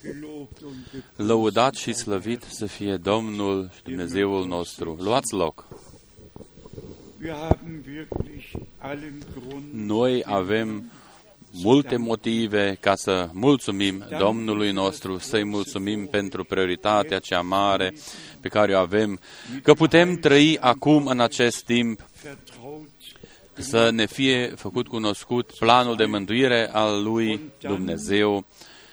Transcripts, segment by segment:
Lăudat și slăvit să fie Domnul și Dumnezeul nostru. Luați loc. Noi avem multe motive ca să mulțumim Domnului nostru, să-i mulțumim pentru prioritatea cea mare pe care o avem, că putem trăi acum în acest timp, să ne fie făcut cunoscut planul de mântuire al lui Dumnezeu.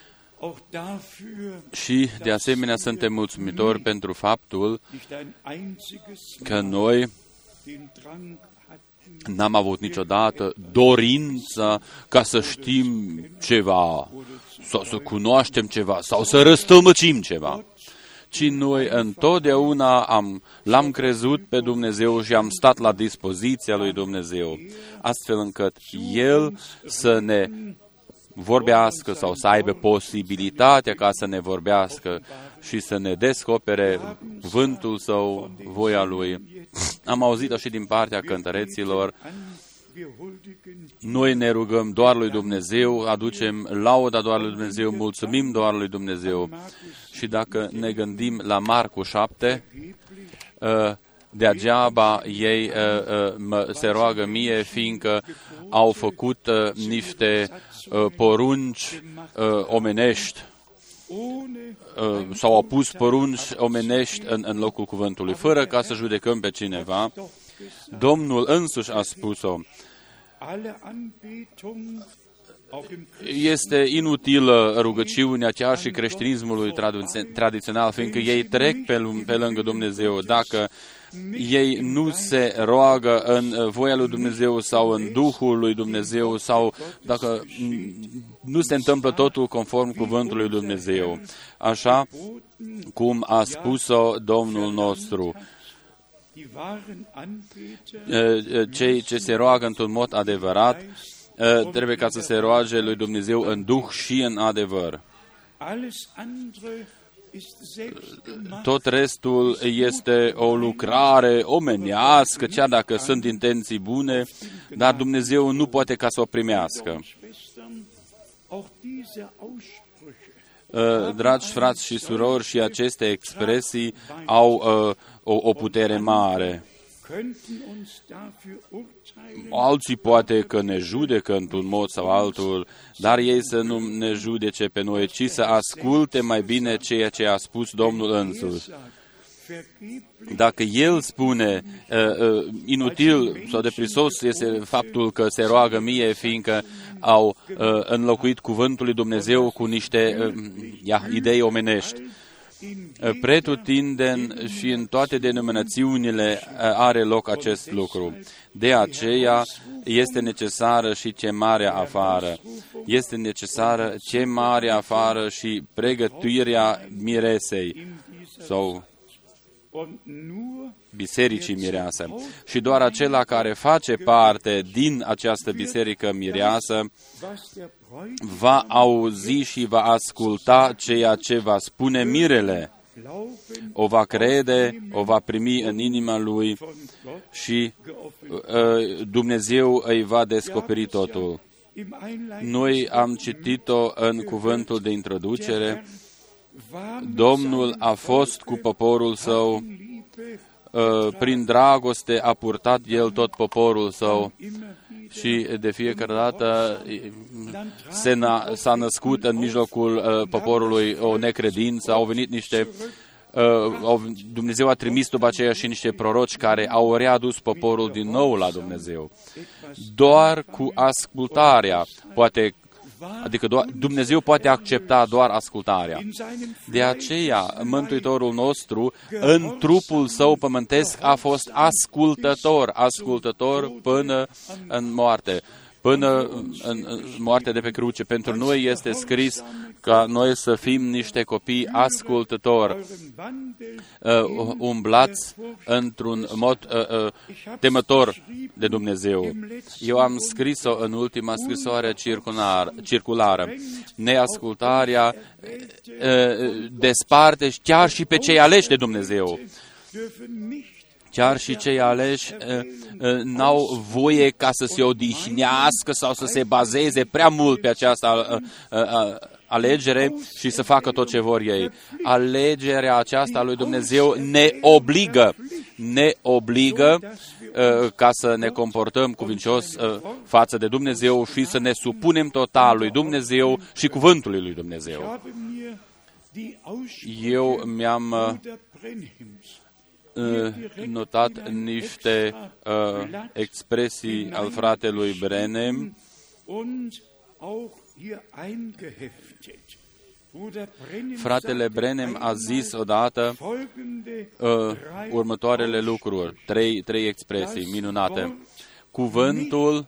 Și, de asemenea, suntem mulțumitori pentru faptul că noi n-am avut niciodată dorința ca să știm ceva, sau să cunoaștem ceva, sau să răstălmăcim ceva, ci noi întotdeauna l-am crezut pe Dumnezeu și am stat la dispoziția lui Dumnezeu, astfel încât El să ne vorbească sau să aibă posibilitatea ca să ne vorbească și să ne descopere cuvântul Său, voia Lui. Am auzit-o și din partea cântăreților. Noi ne rugăm doar lui Dumnezeu, aducem lauda doar lui Dumnezeu, mulțumim doar lui Dumnezeu. Și dacă ne gândim la Marcu 7, degeaba ei se roagă mie, fiindcă au făcut niște porunci omenești sau au pus porunci omenești în locul cuvântului, fără ca să judecăm pe cineva. Domnul însuși a spus-o. Este inutilă rugăciunea chiar și creștinismului tradițional, fiindcă ei trec pe lângă Dumnezeu. Dacă ei nu se roagă în voia lui Dumnezeu sau în Duhul lui Dumnezeu sau dacă nu se întâmplă totul conform cuvântului lui Dumnezeu, așa cum a spus-o Domnul nostru. Cei ce se roagă într-un mod adevărat trebuie ca să se roage lui Dumnezeu în Duh și în adevăr. Tot restul este o lucrare omenească, chiar dacă sunt intenții bune, dar Dumnezeu nu poate ca să o primească. Dragi frați și surori, și aceste expresii au o putere mare. Alții poate că ne judecă într-un mod sau altul, dar ei să nu ne judece pe noi, ci să asculte mai bine ceea ce a spus Domnul însuși. Dacă El spune inutil sau deprisos este faptul că se roagă mie, fiindcă au înlocuit cuvântul lui Dumnezeu cu niște idei omenești. Pretutindeni și în toate denominațiunile are loc acest lucru. De aceea este necesară și chemarea afară. Este necesară chemarea afară și pregătirea miresei sau bisericii mireasă. Și doar acela care face parte din această biserică mireasă va auzi și va asculta ceea ce va spune mirele. O va crede, o va primi în inima lui și Dumnezeu îi va descoperi totul. Noi am citit-o în cuvântul de introducere. Domnul a fost cu poporul Său, prin dragoste a purtat El tot poporul Său și de fiecare dată s-a născut în mijlocul poporului o necredință, au venit niște Dumnezeu a trimis după aceea și niște proroci care au readus poporul din nou la Dumnezeu. Doar cu ascultarea adică Dumnezeu poate accepta doar ascultarea. De aceea, Mântuitorul nostru, în trupul Său pământesc, a fost ascultător până în moarte. Până în moarte de pe cruce. Pentru noi este scris ca noi să fim niște copii ascultători, umblați într-un mod temător de Dumnezeu. Eu am scris-o în ultima scrisoare circulară. Neascultarea desparte chiar și pe cei aleși de Dumnezeu. Chiar și cei aleși n-au voie ca să se odihnească sau să se bazeze prea mult pe această alegere și să facă tot ce vor ei. Alegerea aceasta a lui Dumnezeu ne obligă ca să ne comportăm cuvincios față de Dumnezeu și să ne supunem total lui Dumnezeu și cuvântului lui Dumnezeu. Eu mi-am notat niște expresii al fratelui Branham Fratele Branham a zis odată următoarele lucruri, trei expresii minunate. Cuvântul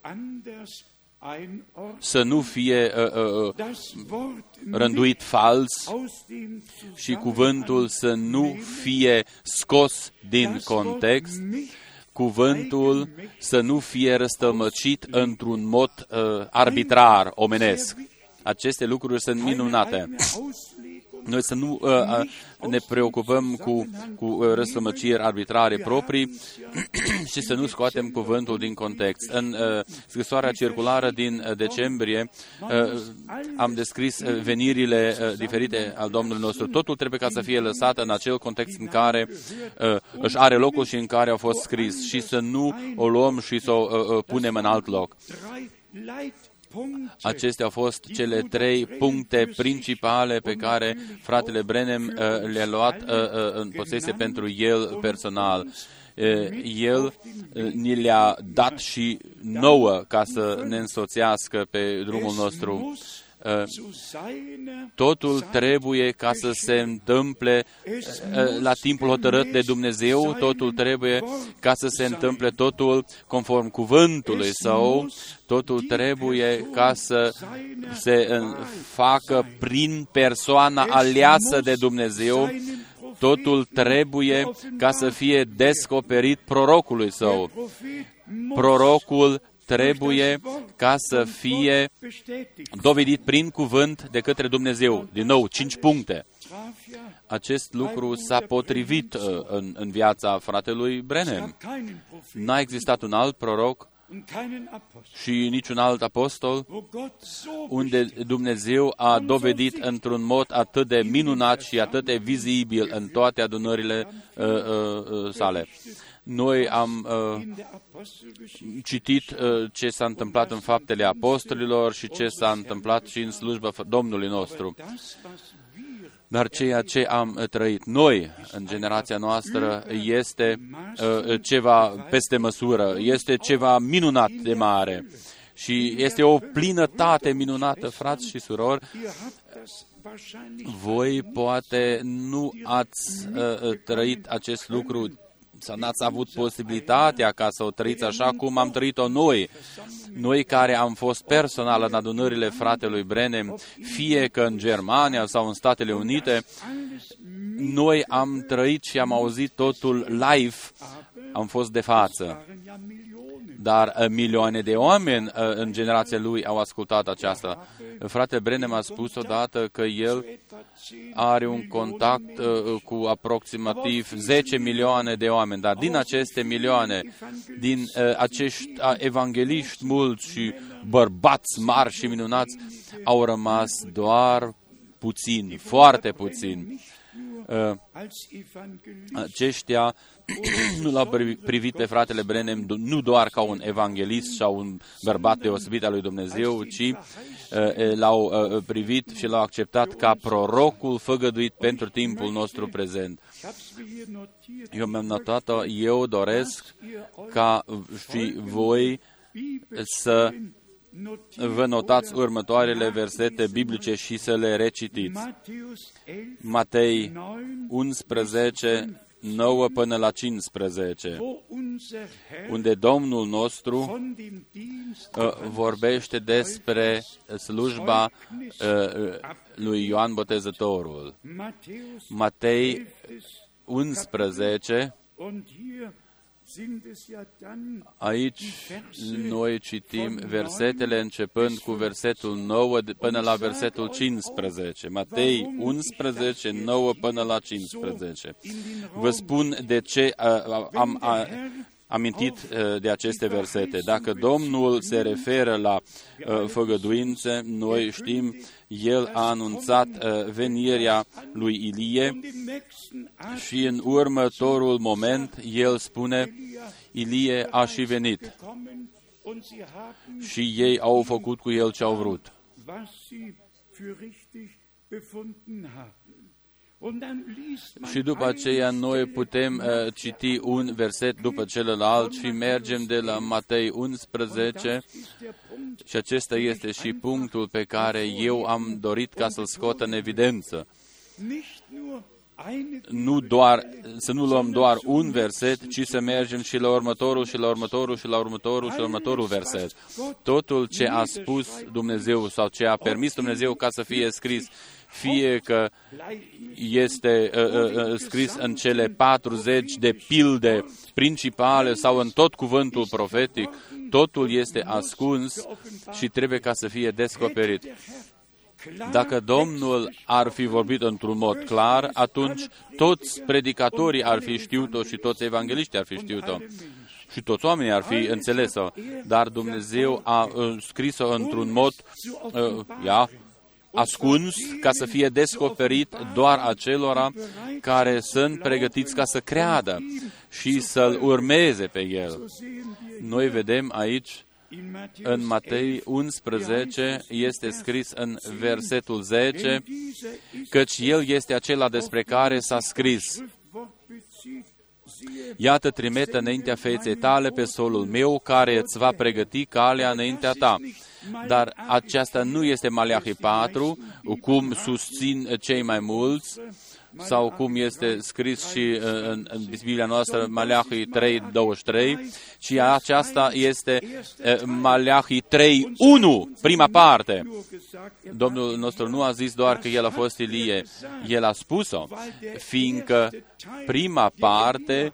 să nu fie rânduit fals și cuvântul să nu fie scos din context, cuvântul să nu fie răstălmăcit într-un mod arbitrar, omenesc. Aceste lucruri sunt minunate. Noi să nu ne preocupăm cu răstălmăciri arbitrare proprii și să nu scoatem cuvântul din context. În scrisoarea circulară din decembrie am descris venirile diferite al Domnului nostru. Totul trebuie ca să fie lăsat în acel context în care își are locul și în care a fost scris și să nu o luăm și să o punem în alt loc. Acestea au fost cele 3 puncte principale pe care fratele Branham le-a luat în posesie pentru el personal. El ni le-a dat și nouă ca să ne însoțească pe drumul nostru. Totul trebuie ca să se întâmple la timpul hotărât de Dumnezeu, totul trebuie ca să se întâmple totul conform cuvântului Său, totul trebuie ca să se facă prin persoana aleasă de Dumnezeu, totul trebuie ca să fie descoperit prorocului Său. Prorocul trebuie ca să fie dovedit prin cuvânt de către Dumnezeu. Din nou, 5 puncte. Acest lucru s-a potrivit în viața fratelui Branham. N-a existat un alt proroc și niciun alt apostol unde Dumnezeu a dovedit într-un mod atât de minunat și atât de vizibil în toate adunările sale. Noi am citit ce s-a întâmplat în Faptele Apostolilor și ce s-a întâmplat și în slujba Domnului nostru. Dar ceea ce am trăit noi în generația noastră este ceva peste măsură, este ceva minunat de mare și este o plinătate minunată, frați și surori. Voi poate nu ați trăit acest lucru sau n-ați avut posibilitatea ca să o trăiți așa cum am trăit-o noi. Noi care am fost personal în adunările fratelui Branham, fie că în Germania sau în Statele Unite, noi am trăit și am auzit totul live, am fost de față. Dar milioane de oameni în generația lui au ascultat aceasta. Fratele Branham a spus odată că el are un contact cu aproximativ 10 milioane de oameni, dar din aceste milioane, din acești evangeliști mulți și bărbați mari și minunați, au rămas doar puțini, foarte puțini. Aceștia nu l-au privit pe fratele Branham nu doar ca un evanghelist sau un bărbat deosebit al lui Dumnezeu, ci l-au privit și l-au acceptat ca prorocul făgăduit pentru timpul nostru prezent. Eu mi-am notat-o, eu doresc ca și voi să vă notați următoarele versete biblice și să le recitiți. Matei 11, 9 până la 15, unde Domnul nostru vorbește despre slujba lui Ioan Botezătorul. Matei 11, aici noi citim versetele începând cu versetul 9 până la versetul 15. Matei 11, 9 până la 15. Vă spun de ce am amintit de aceste versete. Dacă Domnul se referă la făgăduințe, noi știm El a anunțat venirea lui Ilie și în următorul moment el spune, Ilie a și venit și ei au făcut cu el ce au vrut. Și după aceea noi putem citi un verset după celălalt și mergem de la Matei 11 și acesta este și punctul pe care eu am dorit ca să-l scot în evidență. Să nu luăm doar un verset, ci să mergem și la următorul, și la următorul, și la următorul, și la următorul verset. Totul ce a spus Dumnezeu sau ce a permis Dumnezeu ca să fie scris, fie că este scris în cele 40 de pilde principale sau în tot cuvântul profetic, totul este ascuns și trebuie ca să fie descoperit. Dacă Domnul ar fi vorbit într-un mod clar, atunci toți predicatorii ar fi știut-o și toți evangeliștii ar fi știut-o și toți oamenii ar fi înțeles-o, dar Dumnezeu a scris-o într-un mod ascuns, ca să fie descoperit doar acelora care sunt pregătiți ca să creadă și să-L urmeze pe El. Noi vedem aici, în Matei 11, este scris în versetul 10, căci El este acela despre care s-a scris. Iată, trimite înaintea feței tale pe solul meu, care îți va pregăti calea înaintea ta. Dar aceasta nu este Maleahi 4, cum susțin cei mai mulți, sau cum este scris și în Biblia noastră, Maleahi 3:23, ci aceasta este Maleahi 3:1, prima parte. Domnul nostru nu a zis doar că El a fost Ilie, El a spus-o, fiindcă prima parte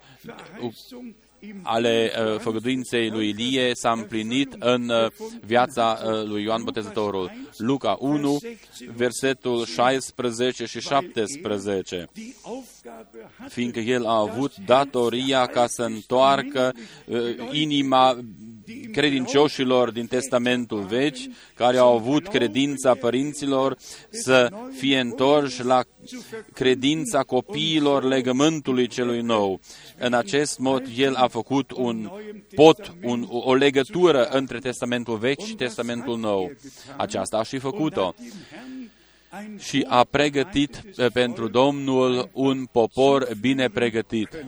ale făgăduinței lui Ilie s-a împlinit în viața lui Ioan Botezătorul. Luca 1, versetul 16 și 17. Fiindcă el a avut datoria ca să întoarcă inima credincioșilor din Testamentul Vechi, care au avut credința părinților, să fie întorși la credința copiilor legământului celui nou. În acest mod, el a făcut o legătură între Testamentul Vechi și Testamentul Nou. Aceasta a și făcut-o. Și a pregătit pentru Domnul un popor bine pregătit.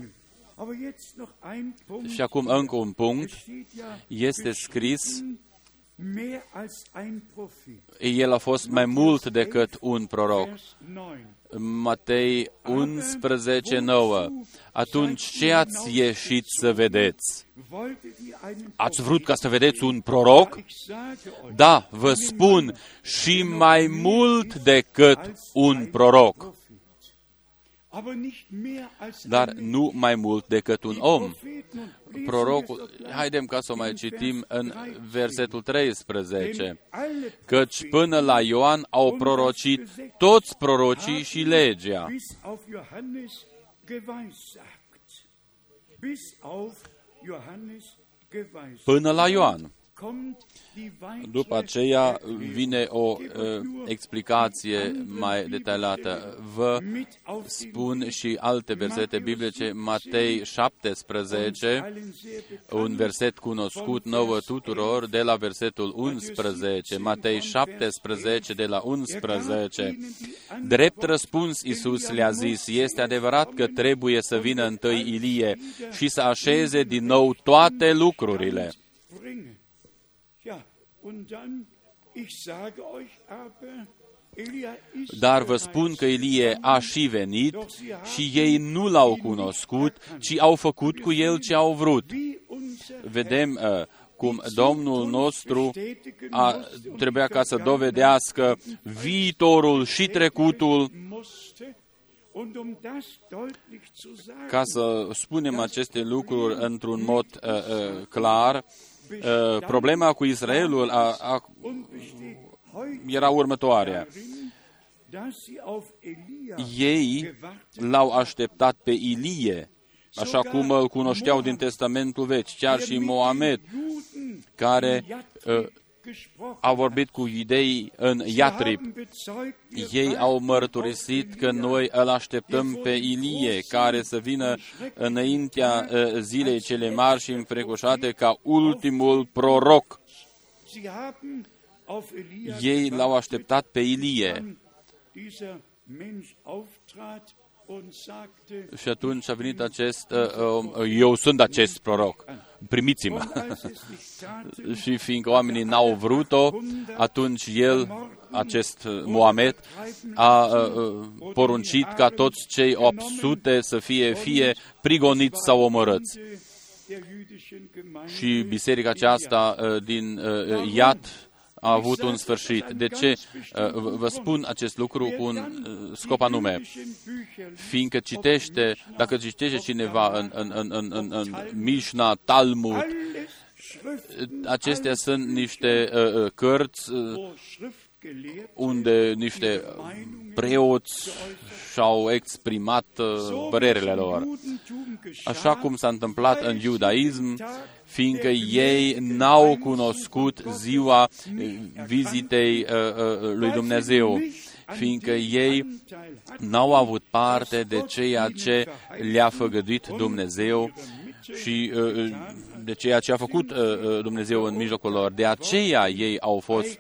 Și acum încă un punct, este scris, el a fost mai mult decât un proroc. Matei 11:9. Atunci ce ați ieșit să vedeți? Ați vrut ca să vedeți un proroc? Da, vă spun, și mai mult decât un proroc. Dar nu mai mult decât un om. Prorocul, haidem ca să o mai citim în versetul 13. Căci până la Ioan au prorocit toți prorocii și legea. Până la Ioan. După aceea vine o explicație mai detaliată. Vă spun și alte versete biblice, Matei 17, un verset cunoscut nouă tuturor, de la versetul 11. Matei 17, de la 11. Drept răspuns, Iisus le-a zis, este adevărat că trebuie să vină întâi Ilie și să așeze din nou toate lucrurile. Dar vă spun că Ilie a și venit și ei nu l-au cunoscut, ci au făcut cu el ce au vrut. Vedem cum Domnul nostru trebuia ca să dovedească viitorul și trecutul. Ca să spunem aceste lucruri într-un mod clar, problema cu Israelul era următoarea. Ei l-au așteptat pe Ilie, așa cum îl cunoșteau din Testamentul Vechi, chiar și Mohamed, care au vorbit cu iudei în Iatrib. Ei au mărturisit că noi îl așteptăm pe Ilie, care să vină înaintea zilei cele mari și înfricoșate ca ultimul proroc. Ei l-au așteptat pe Ilie. Și atunci a venit acest, eu sunt acest proroc, primiți-mă. Și fiindcă oamenii n-au vrut-o, atunci el, acest Mohamed, a poruncit ca toți cei 800 să fie prigoniți sau omorâți. Și biserica aceasta din Iat a avut un sfârșit. De ce vă spun acest lucru cu un scop anume? Fiindcă dacă citește cineva în Mishnah, Talmud, acestea sunt niște cărți unde niște preoți și-au exprimat părerile lor. Așa cum s-a întâmplat în iudaism, fiindcă ei n-au cunoscut ziua vizitei lui Dumnezeu, fiindcă ei n-au avut parte de ceea ce le-a făgăduit Dumnezeu și de ceea ce a făcut Dumnezeu în mijlocul lor. De aceea ei au fost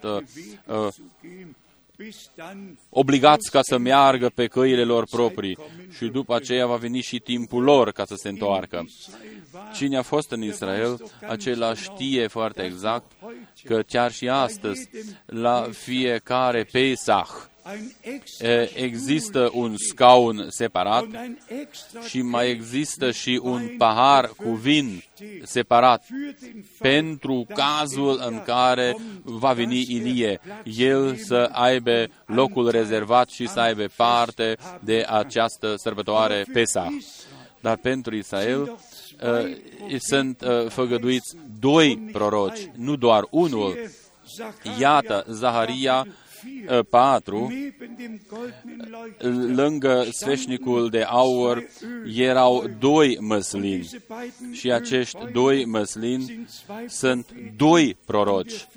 obligați ca să meargă pe căile lor proprii și după aceea va veni și timpul lor ca să se întoarcă. Cine a fost în Israel, acela știe foarte exact că chiar și astăzi, la fiecare Pesach, există un scaun separat și mai există și un pahar cu vin separat pentru cazul în care va veni Ilie, el să aibă locul rezervat și să aibă parte de această sărbătoare Pesach. Dar pentru Israel sunt făgăduiți 2 proroci, nu doar unul. Iată, Zaharia 4, lângă sfeșnicul de aur erau 2 măslini și acești 2 măslini sunt 2 proroci.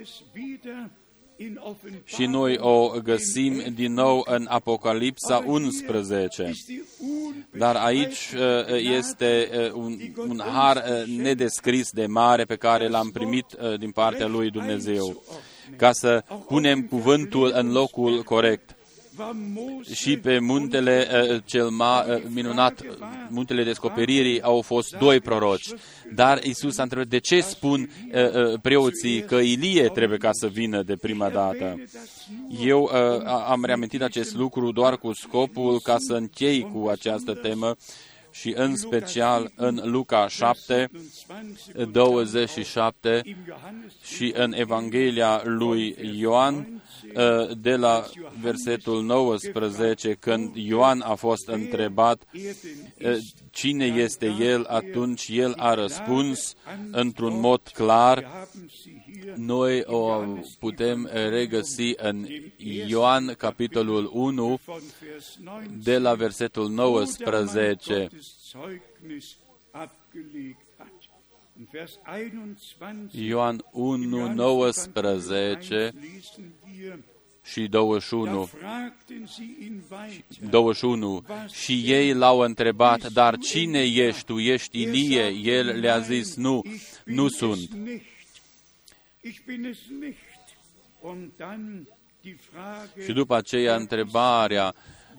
Și noi o găsim din nou în Apocalipsa 11. Dar aici este un har nedescris de mare pe care l-am primit din partea lui Dumnezeu, ca să punem cuvântul în locul corect. Și pe muntele cel minunat, muntele descoperirii, au fost 2 proroci. Dar Iisus a întrebat, de ce spun preoții că Ilie trebuie ca să vină de prima dată? Eu am reamintit acest lucru doar cu scopul ca să închei cu această temă și în special în Luca 7, 27 și în Evanghelia lui Ioan, de la versetul 19, când Ioan a fost întrebat cine este el, atunci el a răspuns într-un mod clar. Noi o putem regăsi în Ioan, capitolul 1, de la versetul 19. Ioan 1, 19 și 21. Și ei l-au întrebat, dar cine ești tu? Ești Ilie? El le-a zis, nu sunt. Și după aceea întrebarea,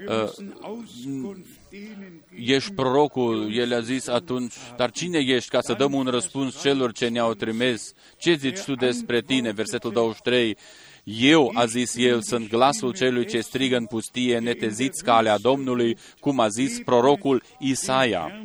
ești prorocul? El a zis atunci, dar cine ești ca să dăm un răspuns celor ce ne-au trimis? Ce zici tu despre tine? Versetul 23. Eu, a zis el, sunt glasul celui ce strigă în pustie, neteziți calea Domnului, cum a zis prorocul Isaia.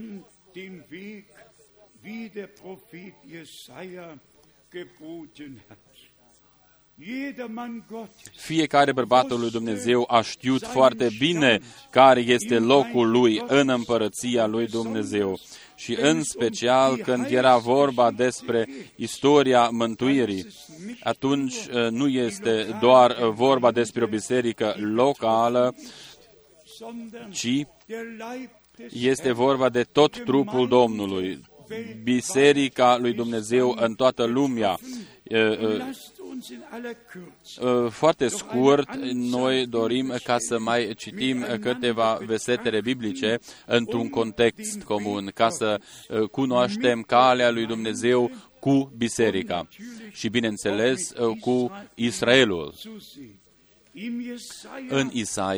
Fiecare bărbatul lui Dumnezeu a știut foarte bine care este locul lui în împărăția lui Dumnezeu. Și în special când era vorba despre istoria mântuirii, atunci nu este doar vorba despre o biserică locală, ci este vorba de tot trupul Domnului. Biserica lui Dumnezeu în toată lumea. Foarte scurt, noi dorim ca să mai citim câteva versetele biblice într-un context comun, ca să cunoaștem calea lui Dumnezeu cu biserica și, bineînțeles, cu Israelul. În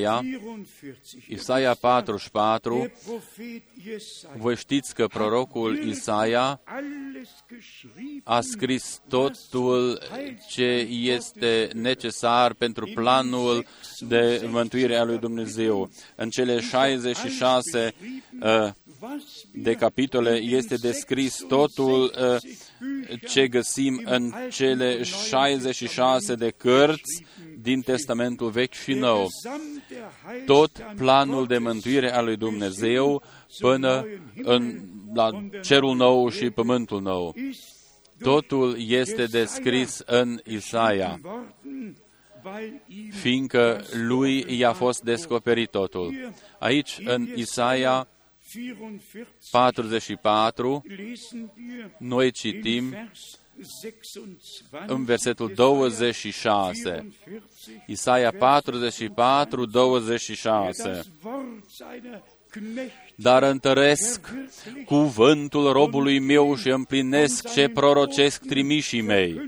Isaia 44, voi știți că prorocul Isaia a scris totul ce este necesar pentru planul de mântuire a lui Dumnezeu. În cele 66 de capitole este descris totul ce găsim în cele 66 de cărți din Testamentul Vechi și Nou. Tot planul de mântuire a lui Dumnezeu până la cerul nou și pământul nou. Totul este descris în Isaia, fiindcă lui i-a fost descoperit totul. Aici, în Isaia 44, noi citim în versetul 26. Isaia 44, 26. Dar întăresc cuvântul robului meu și împlinesc ce prorocesc trimișii mei.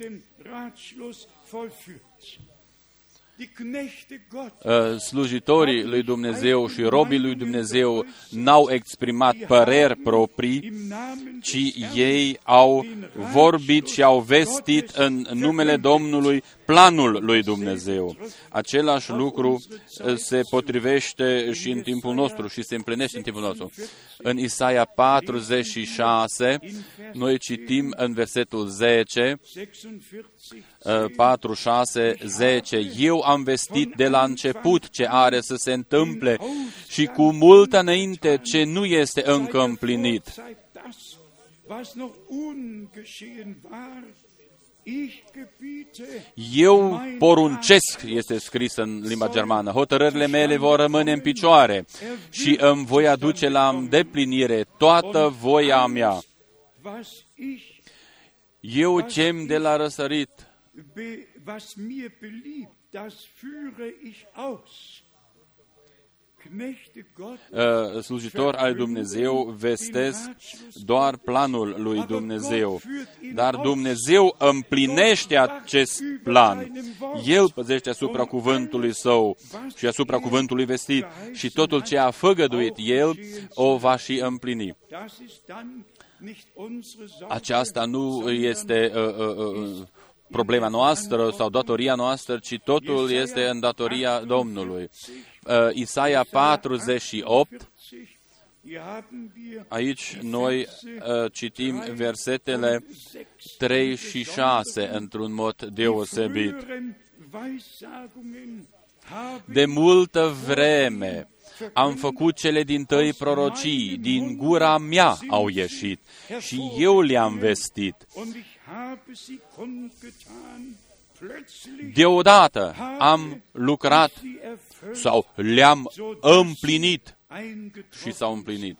Slujitorii lui Dumnezeu și robii lui Dumnezeu n-au exprimat păreri proprii, ci ei au vorbit și au vestit în numele Domnului planul lui Dumnezeu. Același lucru se potrivește și în timpul nostru și se împlinește în timpul nostru. În Isaia 46, noi citim în versetul 10, 4, 6, 10, eu am vestit de la început ce are să se întâmple și cu multă înainte ce nu este încă împlinit. Eu poruncesc, este scris în limba germană, hotărârile mele vor rămâne în picioare și îmi voi aduce la îndeplinire toată voia mea. Eu ce-mi de la răsărit, slujitor al Dumnezeu vestesc doar planul lui Dumnezeu. Dar Dumnezeu împlinește acest plan. El păzește asupra cuvântului său și asupra cuvântului vestit și totul ce a făgăduit El o va și împlini. Aceasta nu este problema noastră sau datoria noastră, ci totul este în datoria Domnului. Isaia 48, aici noi citim versetele 3 și 6 într-un mod deosebit. De multă vreme am făcut cele dintâi prorocii, din gura mea au ieșit și eu le-am vestit. Deodată am lucrat sau le-am împlinit și s-au împlinit.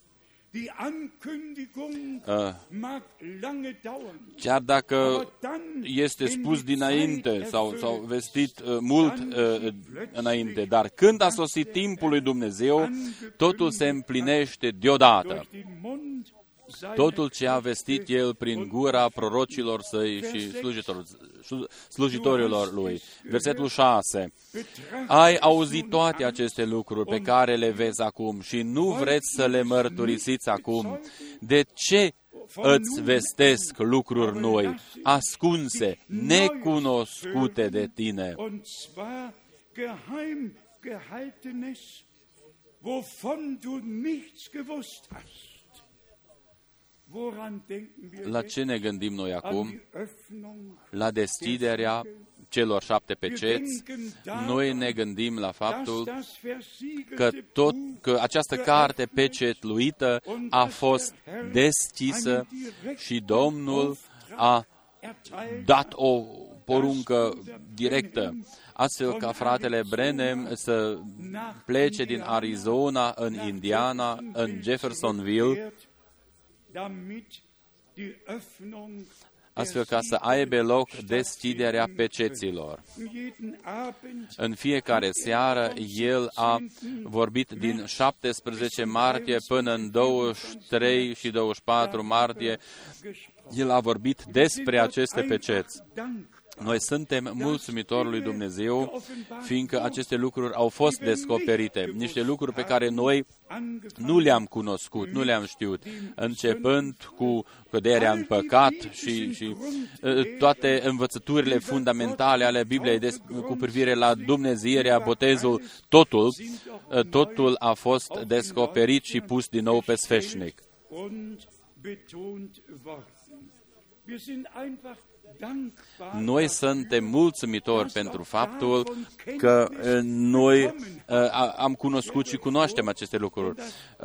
Chiar dacă este spus dinainte sau vestit mult înainte, dar când a sosit timpul lui Dumnezeu, totul se împlinește deodată. Totul ce a vestit El prin gura prorocilor săi și slujitorilor lui. Versetul 6. Ai auzit toate aceste lucruri pe care le vezi acum și nu vreți să le mărturisiți acum. De ce îți vestesc lucruri noi, ascunse, necunoscute de tine? La ce ne gândim noi acum? La deschiderea celor 7 peceți. Noi ne gândim la faptul că această carte pecetluită a fost deschisă și Domnul a dat o poruncă directă, astfel ca fratele Branham să plece din Arizona în Indiana, în Jeffersonville, astfel ca să aibă loc deschiderea peceților. În fiecare seară, el a vorbit din 17 martie până în 23 și 24 martie, el a vorbit despre aceste peceți. Noi suntem mulțumitori lui Dumnezeu, fiindcă aceste lucruri au fost descoperite, niște lucruri pe care noi nu le-am cunoscut, nu le-am știut, începând cu căderea în păcat și toate învățăturile fundamentale ale Bibliei cu privire la dumnezeirea, botezul, totul a fost descoperit și pus din nou pe sfeșnic. Noi suntem mulțumitori pentru faptul că noi am cunoscut și cunoaștem aceste lucruri.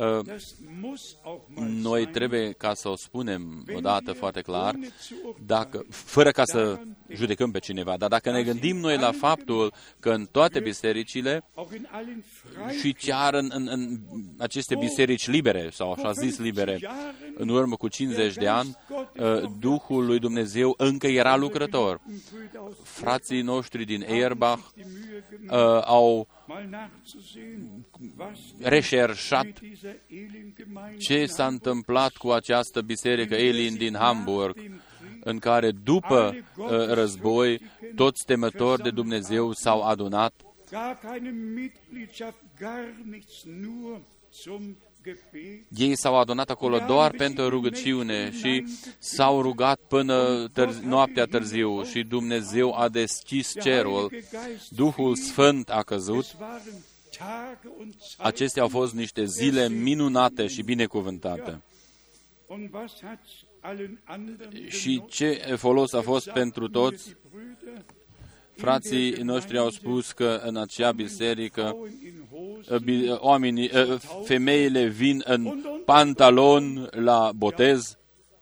Noi trebuie ca să o spunem odată foarte clar, fără ca să judecăm pe cineva, dar dacă ne gândim noi la faptul că în toate bisericile și chiar în aceste biserici libere, sau așa zis libere, în urmă cu 50 de ani, Duhul lui Dumnezeu încă era lucrător. Frații noștri din Eierbach au reșerșat ce s-a întâmplat cu această biserică Elin din Hamburg, în care după război toți temători de Dumnezeu s-au adunat. Ei s-au adunat acolo doar pentru rugăciune și s-au rugat până noaptea târziu și Dumnezeu a deschis cerul, Duhul Sfânt a căzut. Acestea au fost niște zile minunate și binecuvântate. Și ce folos a fost pentru toți? Frații noștri au spus că în acea biserică femeile vin în pantalon la botez.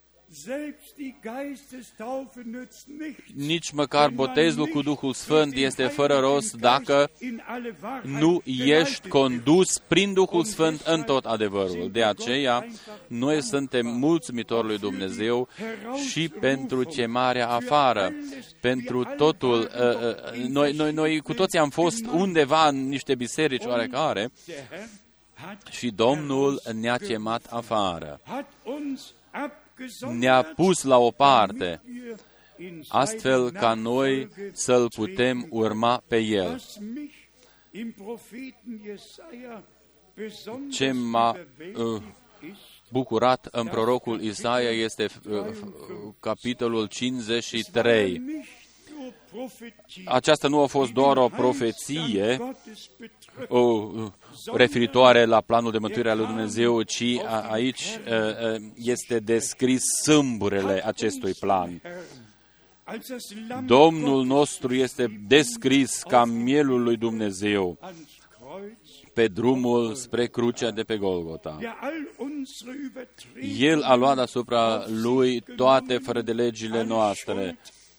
Nici măcar botezul cu Duhul Sfânt este fără rost dacă nu ești condus prin Duhul Sfânt în tot adevărul. De aceea, noi suntem mulțumitori lui Dumnezeu și pentru chemarea afară, pentru totul. Noi cu toții am fost undeva în niște biserici oarecare și Domnul ne-a chemat afară. Ne-a pus la o parte, astfel ca noi să-L putem urma pe El. Ce m-a bucurat în prorocul Isaia este capitolul 53. Aceasta nu a fost doar o profeție referitoare la planul de mântuire al lui Dumnezeu, ci aici este descris sâmburele acestui plan. Domnul nostru este descris ca mielul lui Dumnezeu pe drumul spre crucea de pe Golgota. El a luat asupra lui toate fără de legile noastre.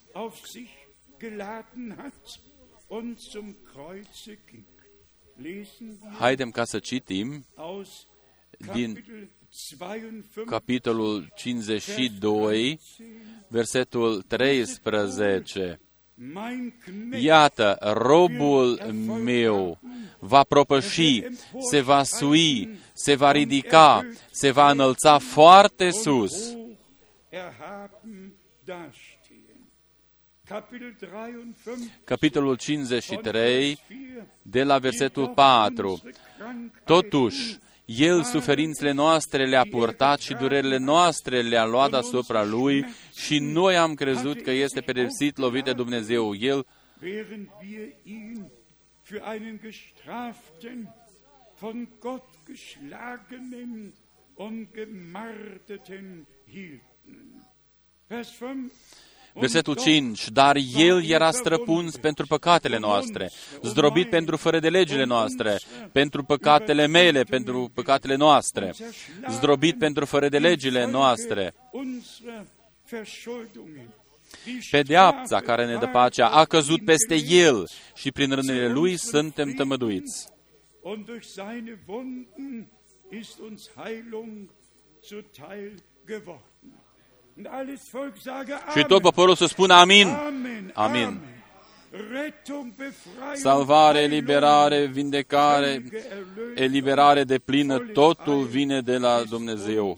Haidem ca să citim din capitolul 52, versetul 13. Iată, robul meu va propăși, se va sui, se va ridica, se va înălța foarte sus. Capitolul 53, de la versetul 4. Totuși, El suferințele noastre le-a purtat și durerile noastre le-a luat asupra Lui și noi am crezut că este pedepsit, lovit de Dumnezeu. El Versetul 5. Dar El era străpuns pentru păcatele noastre, zdrobit pentru fără de legile noastre, pentru păcatele mele, pentru păcatele noastre, zdrobit pentru fără de legile noastre. Pedeapsa care ne dă pacea a căzut peste El și prin rănile Lui suntem tămăduiți. Și tot poporul să spună amin. Amin. Salvare, eliberare, vindecare, eliberare de plină, totul vine de la Dumnezeu.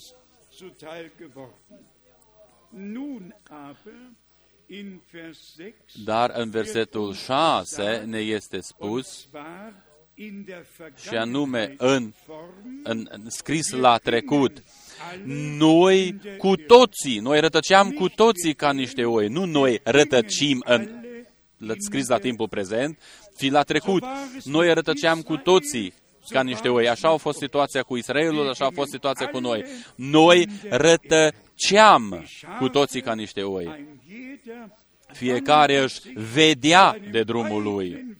Dar în versetul 6 ne este spus, și anume scris la trecut, noi cu toții, noi rătăceam cu toții ca niște oi, nu noi rătăcim scris la timpul prezent, ci la trecut, noi rătăceam cu toții ca niște oi. Așa a fost situația cu Israelul, așa a fost situația cu noi. Noi rătăceam cu toții ca niște oi. Fiecare își vedea de drumul lui.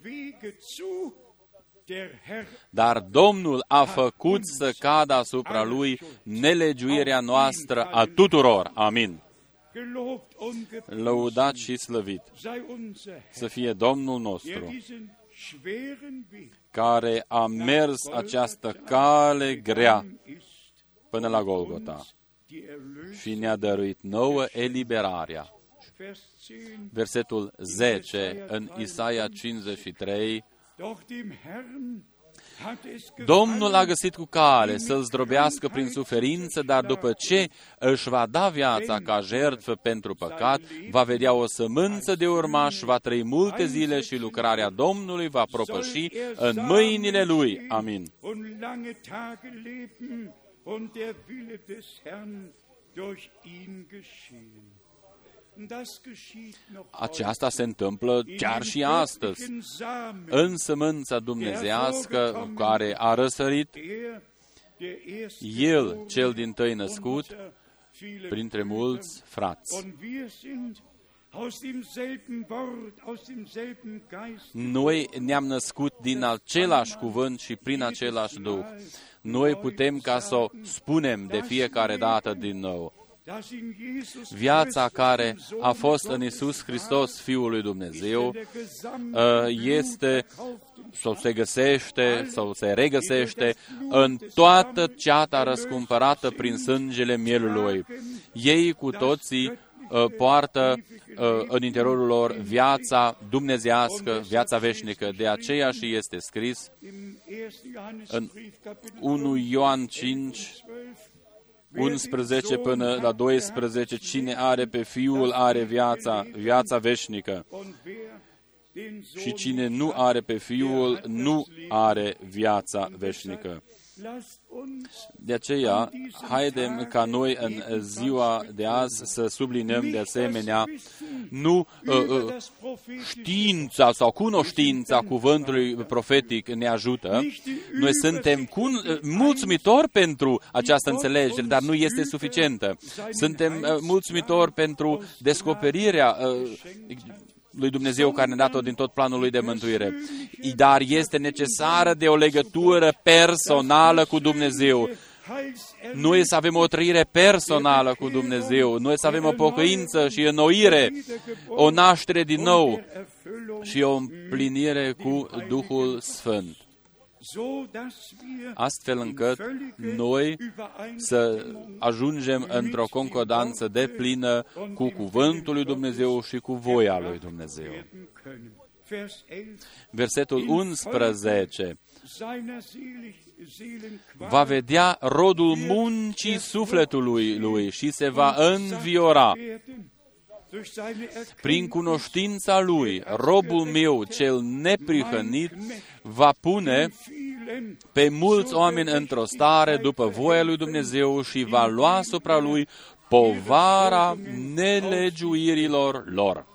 Dar Domnul a făcut să cadă asupra lui nelegiuirea noastră a tuturor. Amin. Lăudat și slăvit să fie Domnul nostru, care a mers această cale grea până la Golgota și ne-a dăruit nouă eliberarea. Versetul 10 în Isaia 53, Domnul a găsit cu cale să-l zdrobească prin suferință, dar după ce își va da viața ca jertfă pentru păcat, va vedea o sămânță de urmaș, va trăi multe zile și lucrarea Domnului va propăși în mâinile lui. Amin. Aceasta se întâmplă chiar și astăzi. În sămânța dumnezeiască care a răsărit, El, cel dintâi născut, printre mulți frați. Noi ne-am născut din același cuvânt și prin același Duh. Noi putem ca să o spunem de fiecare dată din nou. Viața care a fost în Iisus Hristos, Fiul lui Dumnezeu, este sau se găsește sau se regăsește în toată ceata răscumpărată prin sângele mielului. Ei cu toții poartă în interiorul lor viața dumnezeiască, viața veșnică. De aceea și este scris în 1 Ioan 5, 11 până la 12, cine are pe Fiul are viața veșnică. Și cine nu are pe Fiul nu are viața veșnică. De aceea, haidem ca noi în ziua de azi să subliniem de asemenea nu știința sau cunoștința cuvântului profetic ne ajută. Noi suntem mulțumitori pentru această înțelegere, dar nu este suficientă. Suntem mulțumitori pentru descoperirea lui Dumnezeu care ne-a dat-o din tot planul lui de mântuire. Dar este necesară de o legătură personală cu Dumnezeu. Noi să avem o trăire personală cu Dumnezeu, noi să avem o pocăință și înnoire, o naștere din nou și o împlinire cu Duhul Sfânt. Astfel încât noi să ajungem într-o concordanță deplină cu cuvântul lui Dumnezeu și cu voia lui Dumnezeu. Versetul 11 va vedea rodul muncii sufletului lui și se va înviora. Prin cunoștința lui, robul meu cel neprihănit va pune pe mulți oameni într-o stare după voia lui Dumnezeu și va lua asupra lui povara nelegiuirilor lor.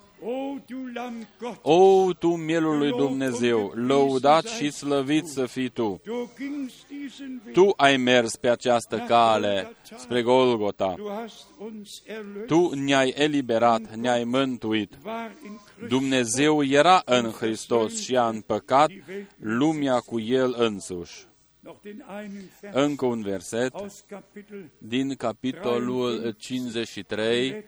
O, tu mielul lui Dumnezeu, lăudat și slăvit să fii tu! Tu ai mers pe această cale spre Golgota. Tu ne-ai eliberat, ne-ai mântuit. Dumnezeu era în Hristos și a împăcat lumea cu El însuși. Încă un verset din capitolul 53,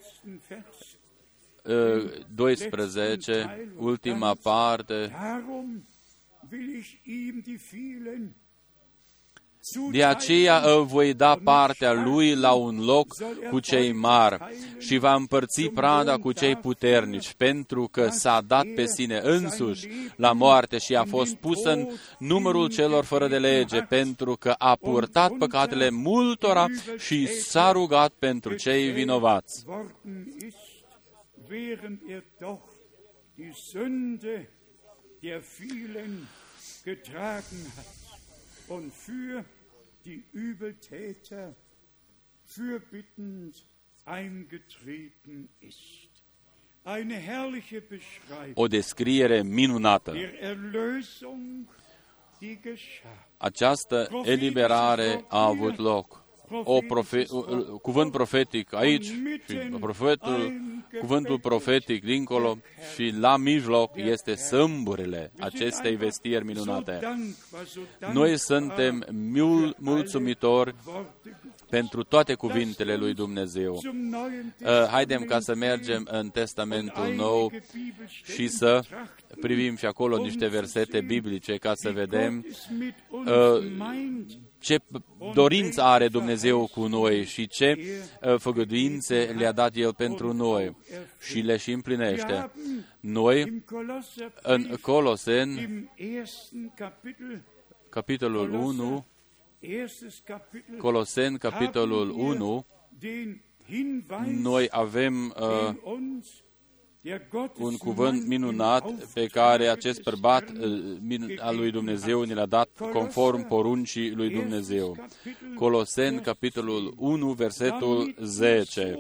12, ultima parte. De aceea îl voi da partea lui la un loc cu cei mari și va împărți prada cu cei puternici, pentru că s-a dat pe sine însuși la moarte și a fost pus în numărul celor fără de lege, pentru că a purtat păcatele multora și s-a rugat pentru cei vinovați. Die Übeltäter fürbittend eingetreten ist. Eine herrliche Beschreibung O descriere minunată. der Erlösung, die geschah. Această eliberare a avut loc. Cuvânt profetic aici și cuvântul profetic dincolo și la mijloc este sâmburile acestei vestiri minunate. Noi suntem mulțumitori pentru toate cuvintele lui Dumnezeu. Haidem ca să mergem în Testamentul Nou și să privim și acolo niște versete biblice ca să vedem ce dorință are Dumnezeu cu noi și ce făgăduințe le-a dat El pentru noi și le și împlinește. Noi, în Coloseni, capitolul 1, Coloseni, capitolul 1, noi avem un cuvânt minunat pe care acest bărbat al lui Dumnezeu ne l-a dat conform poruncii lui Dumnezeu. Coloseni, capitolul 1, versetul 10.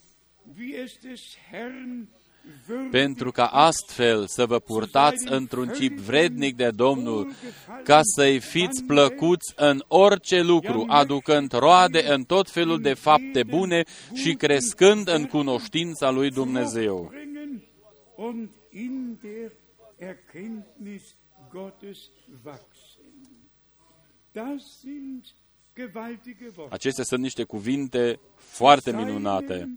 Pentru ca astfel să vă purtați într-un chip vrednic de Domnul, ca să-i fiți plăcuți în orice lucru, aducând roade în tot felul de fapte bune și crescând în cunoștința lui Dumnezeu. Und in der Erkenntnis Gottes wachsen. Das sind gewaltige Worte. Acestea sunt niște cuvinte foarte minunate.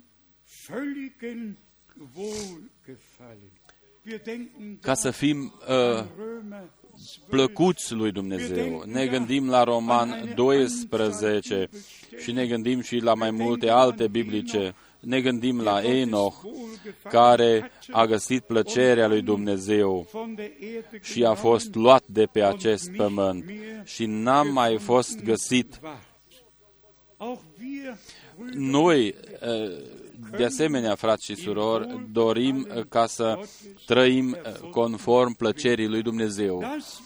Ca să fim plăcuți lui Dumnezeu. Ne gândim la Roman 12 și ne gândim și la mai multe alte biblice. Ne gândim la Enoch, care a găsit plăcerea lui Dumnezeu și a fost luat de pe acest pământ și n-a mai fost găsit. Noi, de asemenea, frați și surori, dorim ca să trăim conform plăcerii lui Dumnezeu.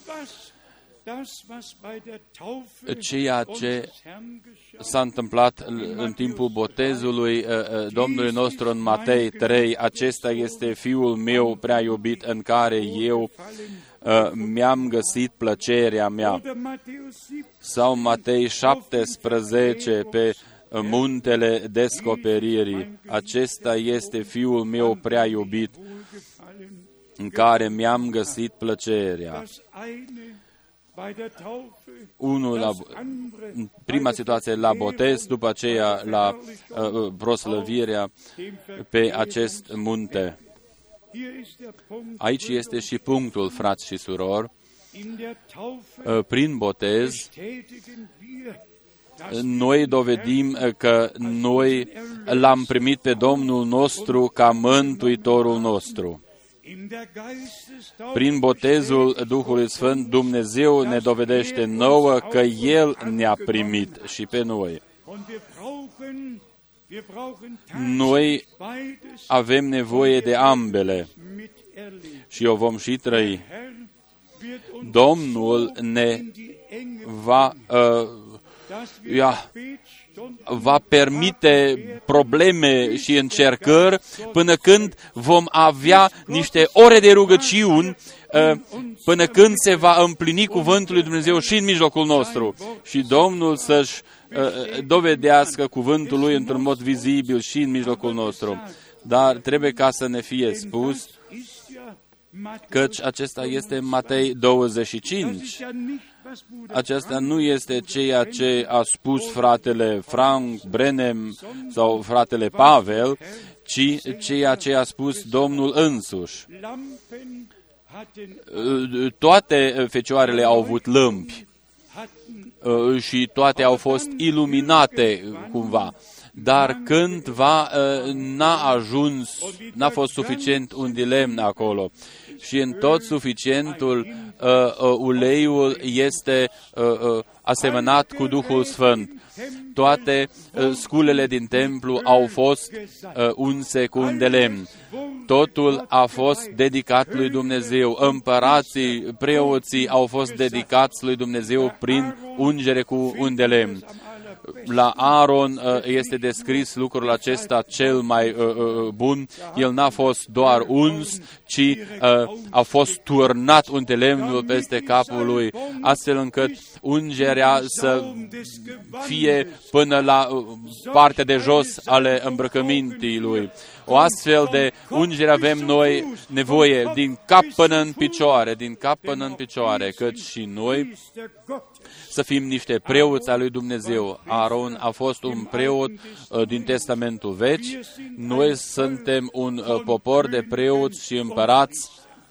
Ceea ce s-a întâmplat în timpul botezului Domnului nostru în Matei 3, acesta este Fiul meu prea iubit în care eu mi-am găsit plăcerea mea. Sau Matei 17 pe muntele descoperirii, acesta este Fiul meu prea iubit în care mi-am găsit plăcerea. Prima situație la botez, după aceea la proslăvirea pe acest munte. Aici este și punctul, frați și surori. Prin botez, noi dovedim că noi l-am primit pe Domnul nostru ca Mântuitorul nostru. Prin botezul Duhului Sfânt, Dumnezeu ne dovedește nouă că El ne-a primit și pe noi. Noi avem nevoie de ambele și o vom și trăi. Domnul ne va permite probleme și încercări până când vom avea niște ore de rugăciuni, până când se va împlini cuvântul lui Dumnezeu și în mijlocul nostru. Și Domnul să-și dovedească cuvântul lui într-un mod vizibil și în mijlocul nostru. Dar trebuie ca să ne fie spus, căci acesta este Matei 25. Aceasta nu este ceea ce a spus fratele Frank Brenem sau fratele Pavel, ci ceea ce a spus Domnul însuși. Toate fecioarele au avut lămpi. și toate au fost iluminate cumva. Dar cândva n-a fost suficient un de lemn acolo. Și în tot suficientul uleiul este asemănat cu Duhul Sfânt. Toate sculele din templu au fost unse cu un de lemn. Totul a fost dedicat lui Dumnezeu. Împărații, preoții au fost dedicați lui Dumnezeu prin ungere cu un de lemn. La Aaron este descris lucrul acesta cel mai bun. El n-a fost doar uns, ci a fost turnat un de lemnul peste capul lui, astfel încât ungerea să fie până la partea de jos ale îmbrăcămintii lui. O astfel de ungere avem noi nevoie din cap până în picioare, din cap până în picioare, căci și noi să fim niște preoți al lui Dumnezeu. Aaron a fost un preot din Testamentul Vechi. Noi suntem un popor de preoți și împărați.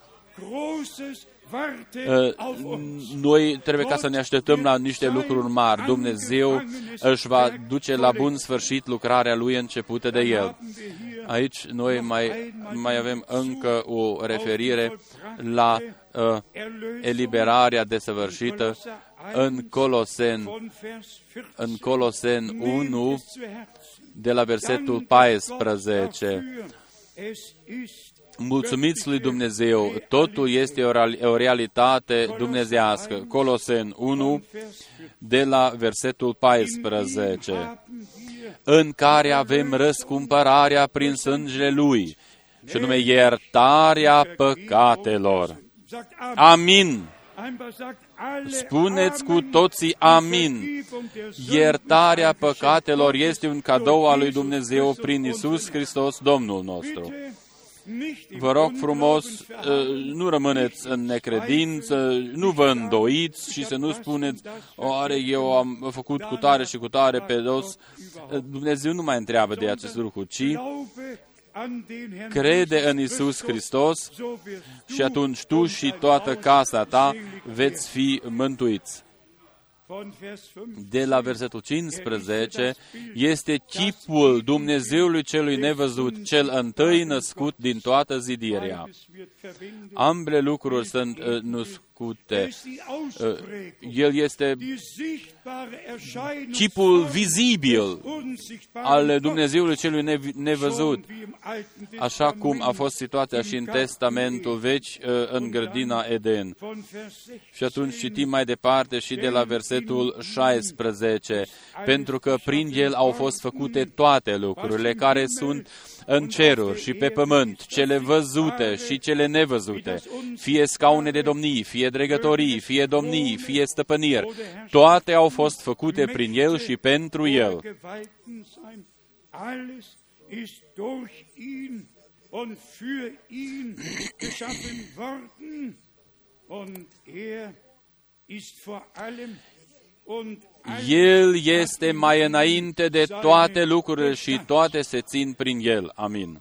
Noi trebuie ca să ne așteptăm la niște lucruri mari. Dumnezeu își va duce la bun sfârșit lucrarea Lui începută de El. Aici noi mai avem încă o referire la eliberarea desăvârșită în Coloseni 1, de la versetul 14. Mulțumiți lui Dumnezeu, totul este o realitate dumnezeiască. Coloseni 1, de la versetul 14. În care avem răscumpărarea prin sângele Lui, și anume iertarea păcatelor. Amin! Spuneți cu toții amin. Iertarea păcatelor este un cadou al lui Dumnezeu prin Iisus Hristos, Domnul nostru. Vă rog frumos, nu rămâneți în necredință, nu vă îndoiți și să nu spuneți, oare eu am făcut cu tare și cu tare pe dos. Dumnezeu nu mai întreabă de acest lucru, ci crede în Iisus Hristos și atunci tu și toată casa ta veți fi mântuiți. De la versetul 15, este chipul Dumnezeului celui nevăzut, cel întâi născut din toată zidirea. Ambele lucruri sunt născute. El este chipul vizibil al Dumnezeului celui nevăzut, așa cum a fost situația și în Testamentul Vechi, în grădina Eden. Și atunci citim mai departe și de la versetul 16, pentru că prin El au fost făcute toate lucrurile care sunt în ceruri și pe pământ, cele văzute și cele nevăzute, fie scaune de domnii, fie dregătorii, fie domnii, fie stăpâniri, toate au fost făcute prin El și pentru El. El este mai înainte de toate lucrurile și toate se țin prin El. Amin.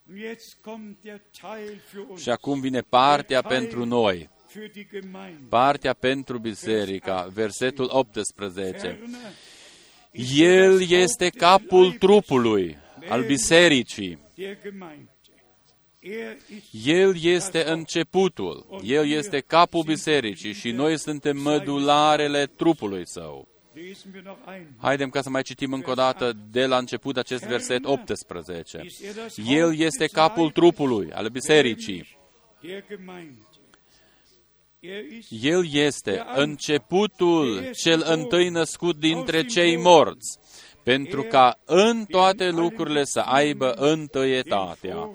Și acum vine partea pentru noi, partea pentru biserica, versetul 18. El este capul trupului, al bisericii. El este începutul, El este capul bisericii și noi suntem mădularele trupului Său. Haidem ca să mai citim încă o dată de la început acest verset 18. El este capul trupului, al bisericii. El este începutul cel întâi născut dintre cei morți, pentru ca în toate lucrurile să aibă întâietatea.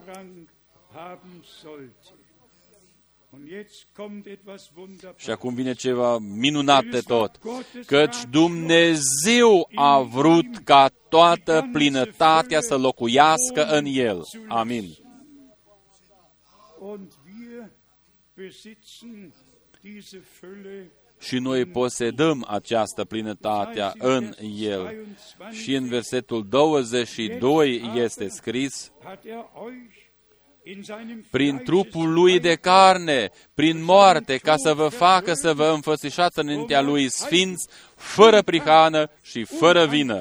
Și acum vine ceva minunat de tot, căci Dumnezeu a vrut ca toată plinătatea să locuiască în El. Amin. Și noi posedăm această plinătate în El. Și în versetul 22 este scris, prin trupul lui de carne, prin moarte, ca să vă facă să vă înfățișați înaintea lui sfinți, fără prihană și fără vină.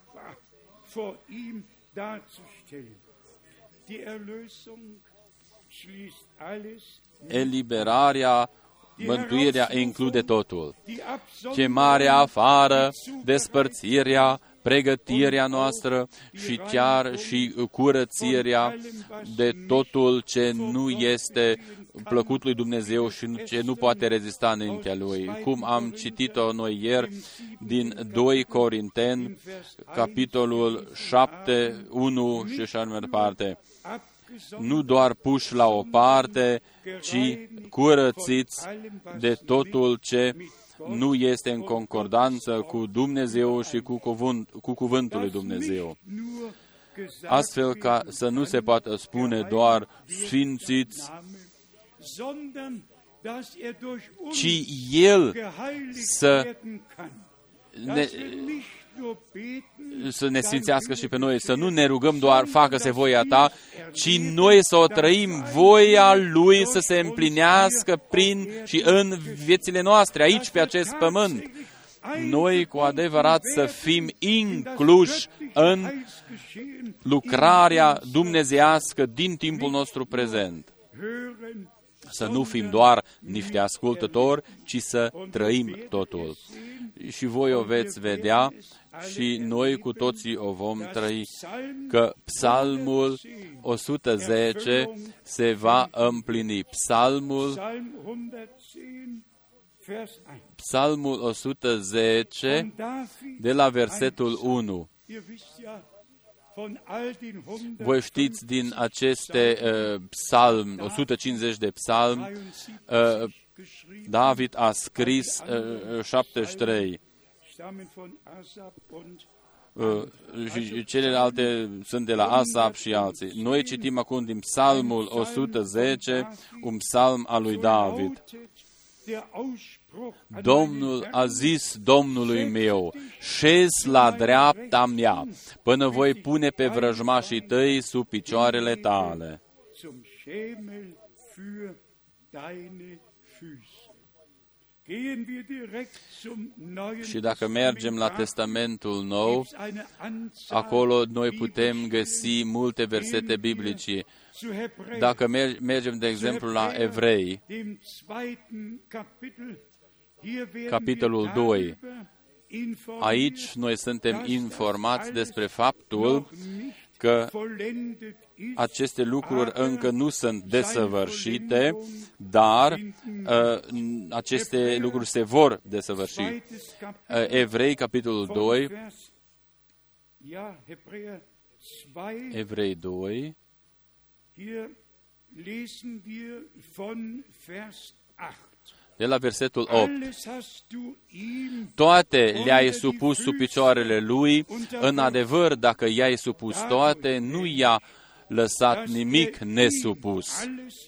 Eliberarea, mântuirea include totul. Chemarea afară, despărțirea, pregătirea noastră și chiar și curățirea de totul ce nu este plăcut lui Dumnezeu și ce nu poate rezista înaintea Lui. Cum am citit-o noi ieri din 2 Corinteni, capitolul 7, 1 și așa mai departe. Nu doar puși la o parte, ci curățiți de totul ce nu este în concordanță cu Dumnezeu și cu cuvântul lui Dumnezeu. Astfel ca să nu se poată spune doar sfințiți, ci El să ne sfințească și pe noi, să nu ne rugăm doar facă-se voia Ta, ci noi să o trăim, voia Lui să se împlinească prin și în viețile noastre, aici pe acest pământ. Noi cu adevărat să fim incluși în lucrarea dumnezeiască din timpul nostru prezent. Să nu fim doar niște ascultători, ci să trăim totul. Și voi o veți vedea și noi cu toții o vom trăi, că Psalmul 110 se va împlini. Psalmul 110 de la versetul 1. Voi știți din aceste psalmi, 150 de psalmi, David a scris 73. Și celelalte sunt de la Asaf și alții. Noi citim acum din Psalmul 110, un psalm al lui David. Domnul a zis Domnului meu, șezi la dreapta mea, până voi pune pe vrăjmașii tăi sub picioarele tale. Și dacă mergem la Testamentul Nou, acolo noi putem găsi multe versete biblice. Dacă mergem, de exemplu, la Evrei, capitolul 2, aici noi suntem informați despre faptul că aceste lucruri încă nu sunt desăvârșite, dar aceste lucruri se vor desăvârși. Evrei, capitolul 2, Evrei 2, de la versetul 8. Toate le-ai supus sub picioarele lui, în adevăr, dacă i-ai supus toate, nu i-a lăsat nimic nesupus.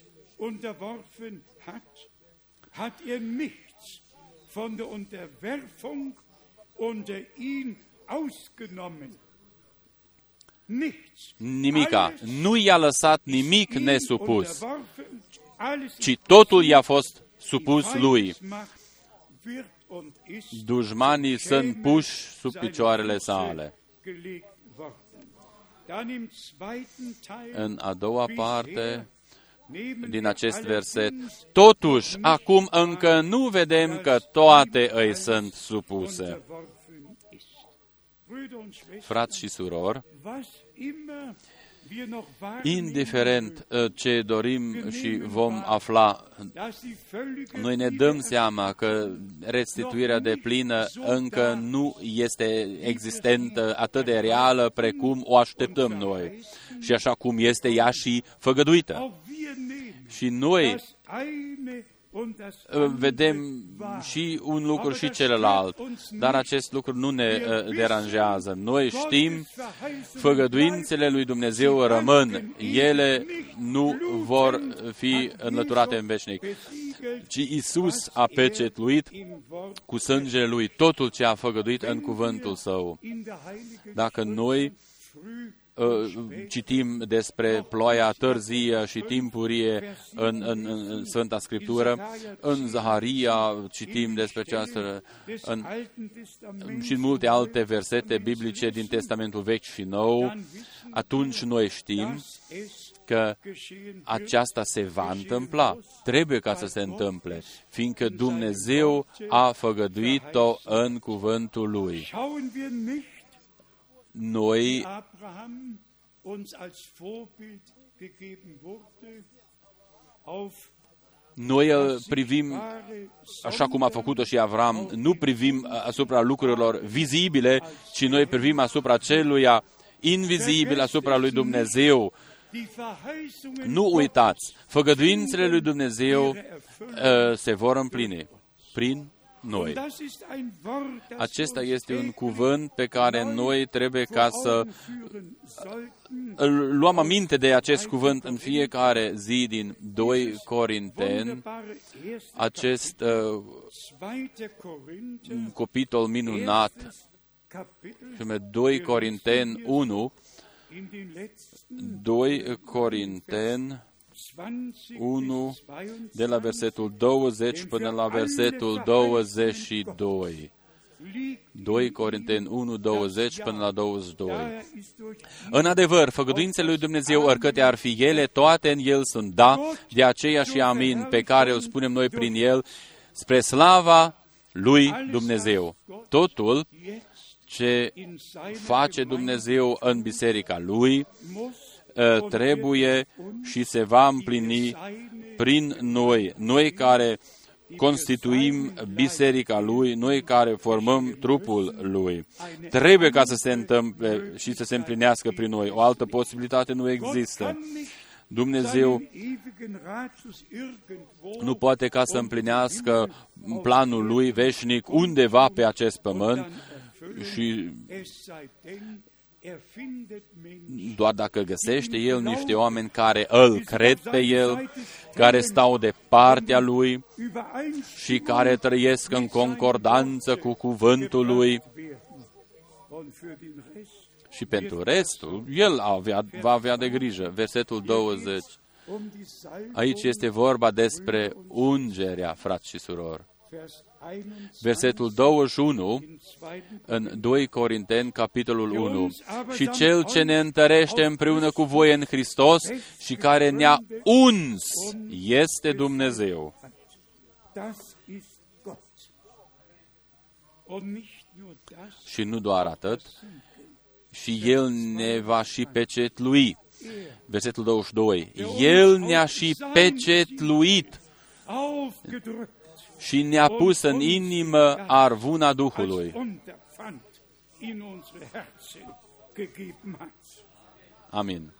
Nimica. Nu i-a lăsat nimic nesupus, ci totul i-a fost supus lui. Dușmanii sunt puși sub picioarele sale. În a doua parte din acest verset, totuși, acum încă nu vedem că toate îi sunt supuse. Frați și surori, indiferent ce dorim și vom afla, noi ne dăm seama că restituirea deplină încă nu este existentă atât de reală precum o așteptăm noi și așa cum este ea și făgăduită. Și noi vedem și un lucru și celălalt, dar acest lucru nu ne deranjează. Noi știm, făgăduințele lui Dumnezeu rămân, ele nu vor fi înlăturate în veșnic, ci Iisus a pecetluit cu sângele lui totul ce a făgăduit în cuvântul Său. Dacă noi citim despre ploaia târzie și timpurie în Sfânta Scriptură. În Zaharia citim despre aceasta și în multe alte versete biblice din Testamentul Vechi și Nou. Atunci noi știm că aceasta se va întâmpla. Trebuie ca să se întâmple, fiindcă Dumnezeu a făgăduit-o în cuvântul Lui. Noi privim, așa cum a făcut-o și Avram, nu privim asupra lucrurilor vizibile, ci noi privim asupra celuia invizibil, asupra lui Dumnezeu. Nu uitați, făgăduințele lui Dumnezeu se vor împlini prin noi. Acesta este un cuvânt pe care noi trebuie ca să luăm aminte de acest cuvânt în fiecare zi din 2 Corinteni, acest capitol minunat, și 2 Corinteni 1, 2 Corinteni 1, de la versetul 20 până la versetul 22. 2 Corinteni 1, 20 până la 22. În adevăr, făgăduințele lui Dumnezeu, oricâte ar fi ele, toate în El sunt da, de aceea și amin, pe care îl spunem noi prin El, spre slava lui Dumnezeu. Totul ce face Dumnezeu în biserica Lui trebuie și se va împlini prin noi. Noi care constituim biserica Lui, noi care formăm trupul Lui. Trebuie ca să se întâmple și să se împlinească prin noi. O altă posibilitate nu există. Dumnezeu nu poate ca să împlinească planul Lui veșnic undeva pe acest pământ și doar dacă găsește El niște oameni care îl cred pe El, care stau de partea Lui și care trăiesc în concordanță cu cuvântul Lui. Și pentru restul, El va avea de grijă. Versetul 20. Aici este vorba despre ungerea, frați și surori. Versetul 21, în 2 Corinteni, capitolul 1. Și Cel ce ne întărește împreună cu voi în Hristos și care ne-a uns este Dumnezeu. Și nu doar atât, și El ne va și pecetlui. Versetul 22. El ne-a și pecetluit și ne-a pus în inimă arvuna Duhului. Amin.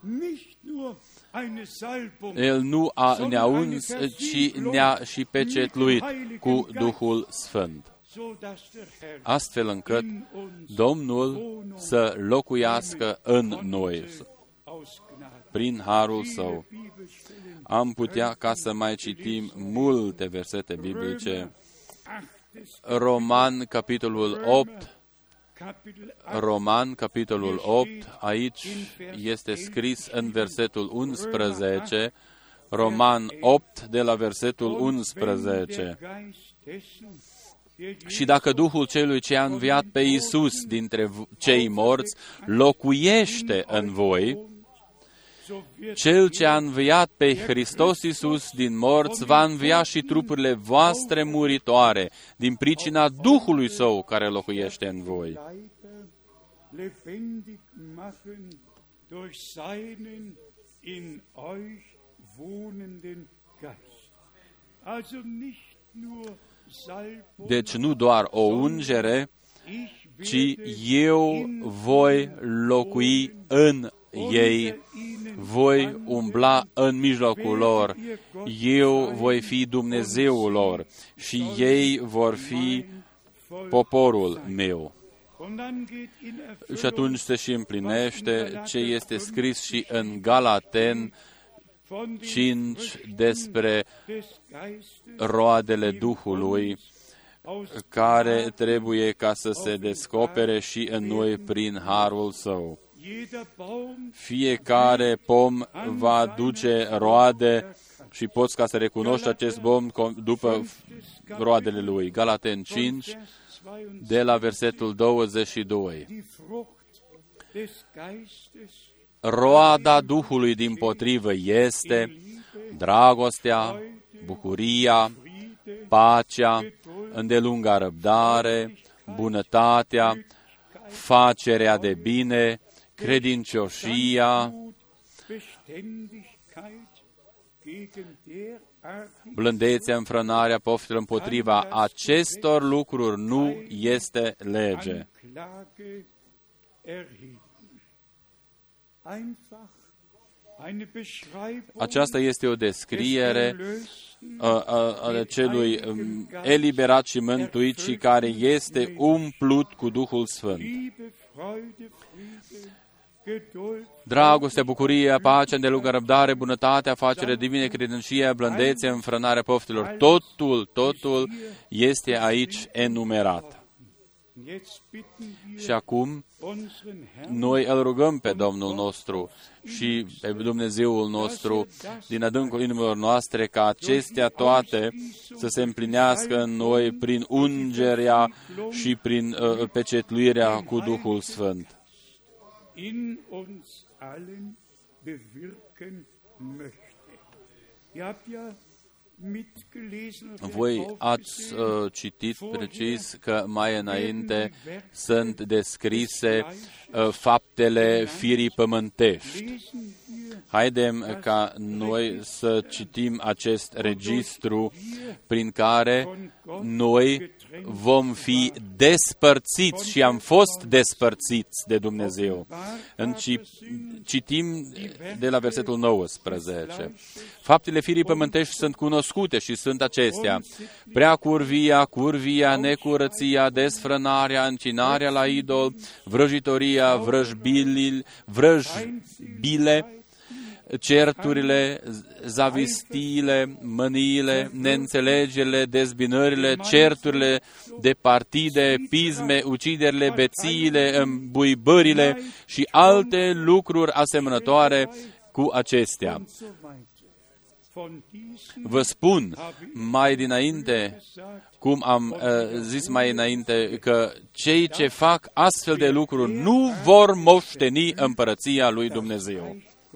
El nu ne-a uns, ci ne-a și pecetluit cu Duhul Sfânt, astfel încât Domnul să locuiască în noi, prin harul Său. Am putea ca să mai citim multe versete biblice. Roman, capitolul 8. Roman, capitolul 8, aici este scris în versetul 11, Roman 8, de la versetul 11. Și dacă Duhul celui ce a înviat pe Iisus dintre cei morți locuiește în voi, Cel ce a înviat pe Hristos Iisus din morți va învia și trupurile voastre muritoare din pricina Duhului Său care locuiește în voi. Deci nu doar o ungere, ci eu voi locui în ei, voi umbla în mijlocul lor, eu voi fi Dumnezeul lor și ei vor fi poporul meu. Și atunci se și împlinește ce este scris și în Galaten 5 despre roadele Duhului, care trebuie ca să se descopere și în noi prin harul Său. Fiecare pom va duce roade și poți ca să recunoști acest pom după roadele lui. Galaten 5, de la versetul 22. Roada Duhului dimpotrivă este dragostea, bucuria, pacea, îndelunga răbdare, bunătatea, facerea de bine, credincioșia, blândețea, înfrânarea poftelor. Împotriva acestor lucruri nu este lege. Aceasta este o descriere a celui eliberat și mântuit și care este umplut cu Duhul Sfânt. Dragostea, bucuria, pacea, îndelungă răbdare, bunătatea, facere divine, credincioșia, blândețe, înfrânarea poftelor. Totul este aici enumerat. Și acum noi îl rugăm pe Domnul nostru și pe Dumnezeul nostru din adâncul inimilor noastre ca acestea toate să se împlinească în noi prin ungerea și prin pecetluirea cu Duhul Sfânt. Voi ați citit precis că mai înainte sunt descrise faptele firii pământești. Haidem ca noi să citim acest registru prin care noi vom fi despărțiți și am fost despărțiți de Dumnezeu. Citim de la versetul 19. Faptele firii pământești sunt cunoscute și sunt acestea: prea curvia, necurăția, desfrânarea, încinarea la idol, vrăjitoria, vrăjbile, certurile, zavistiile, mâniile, neînțelegerile, dezbinările, certurile de partide, pisme, uciderile, bețiile, îmbuibările și alte lucruri asemănătoare cu acestea. Vă spun mai dinainte, cum am zis mai înainte, că cei ce fac astfel de lucruri nu vor moșteni împărăția lui Dumnezeu.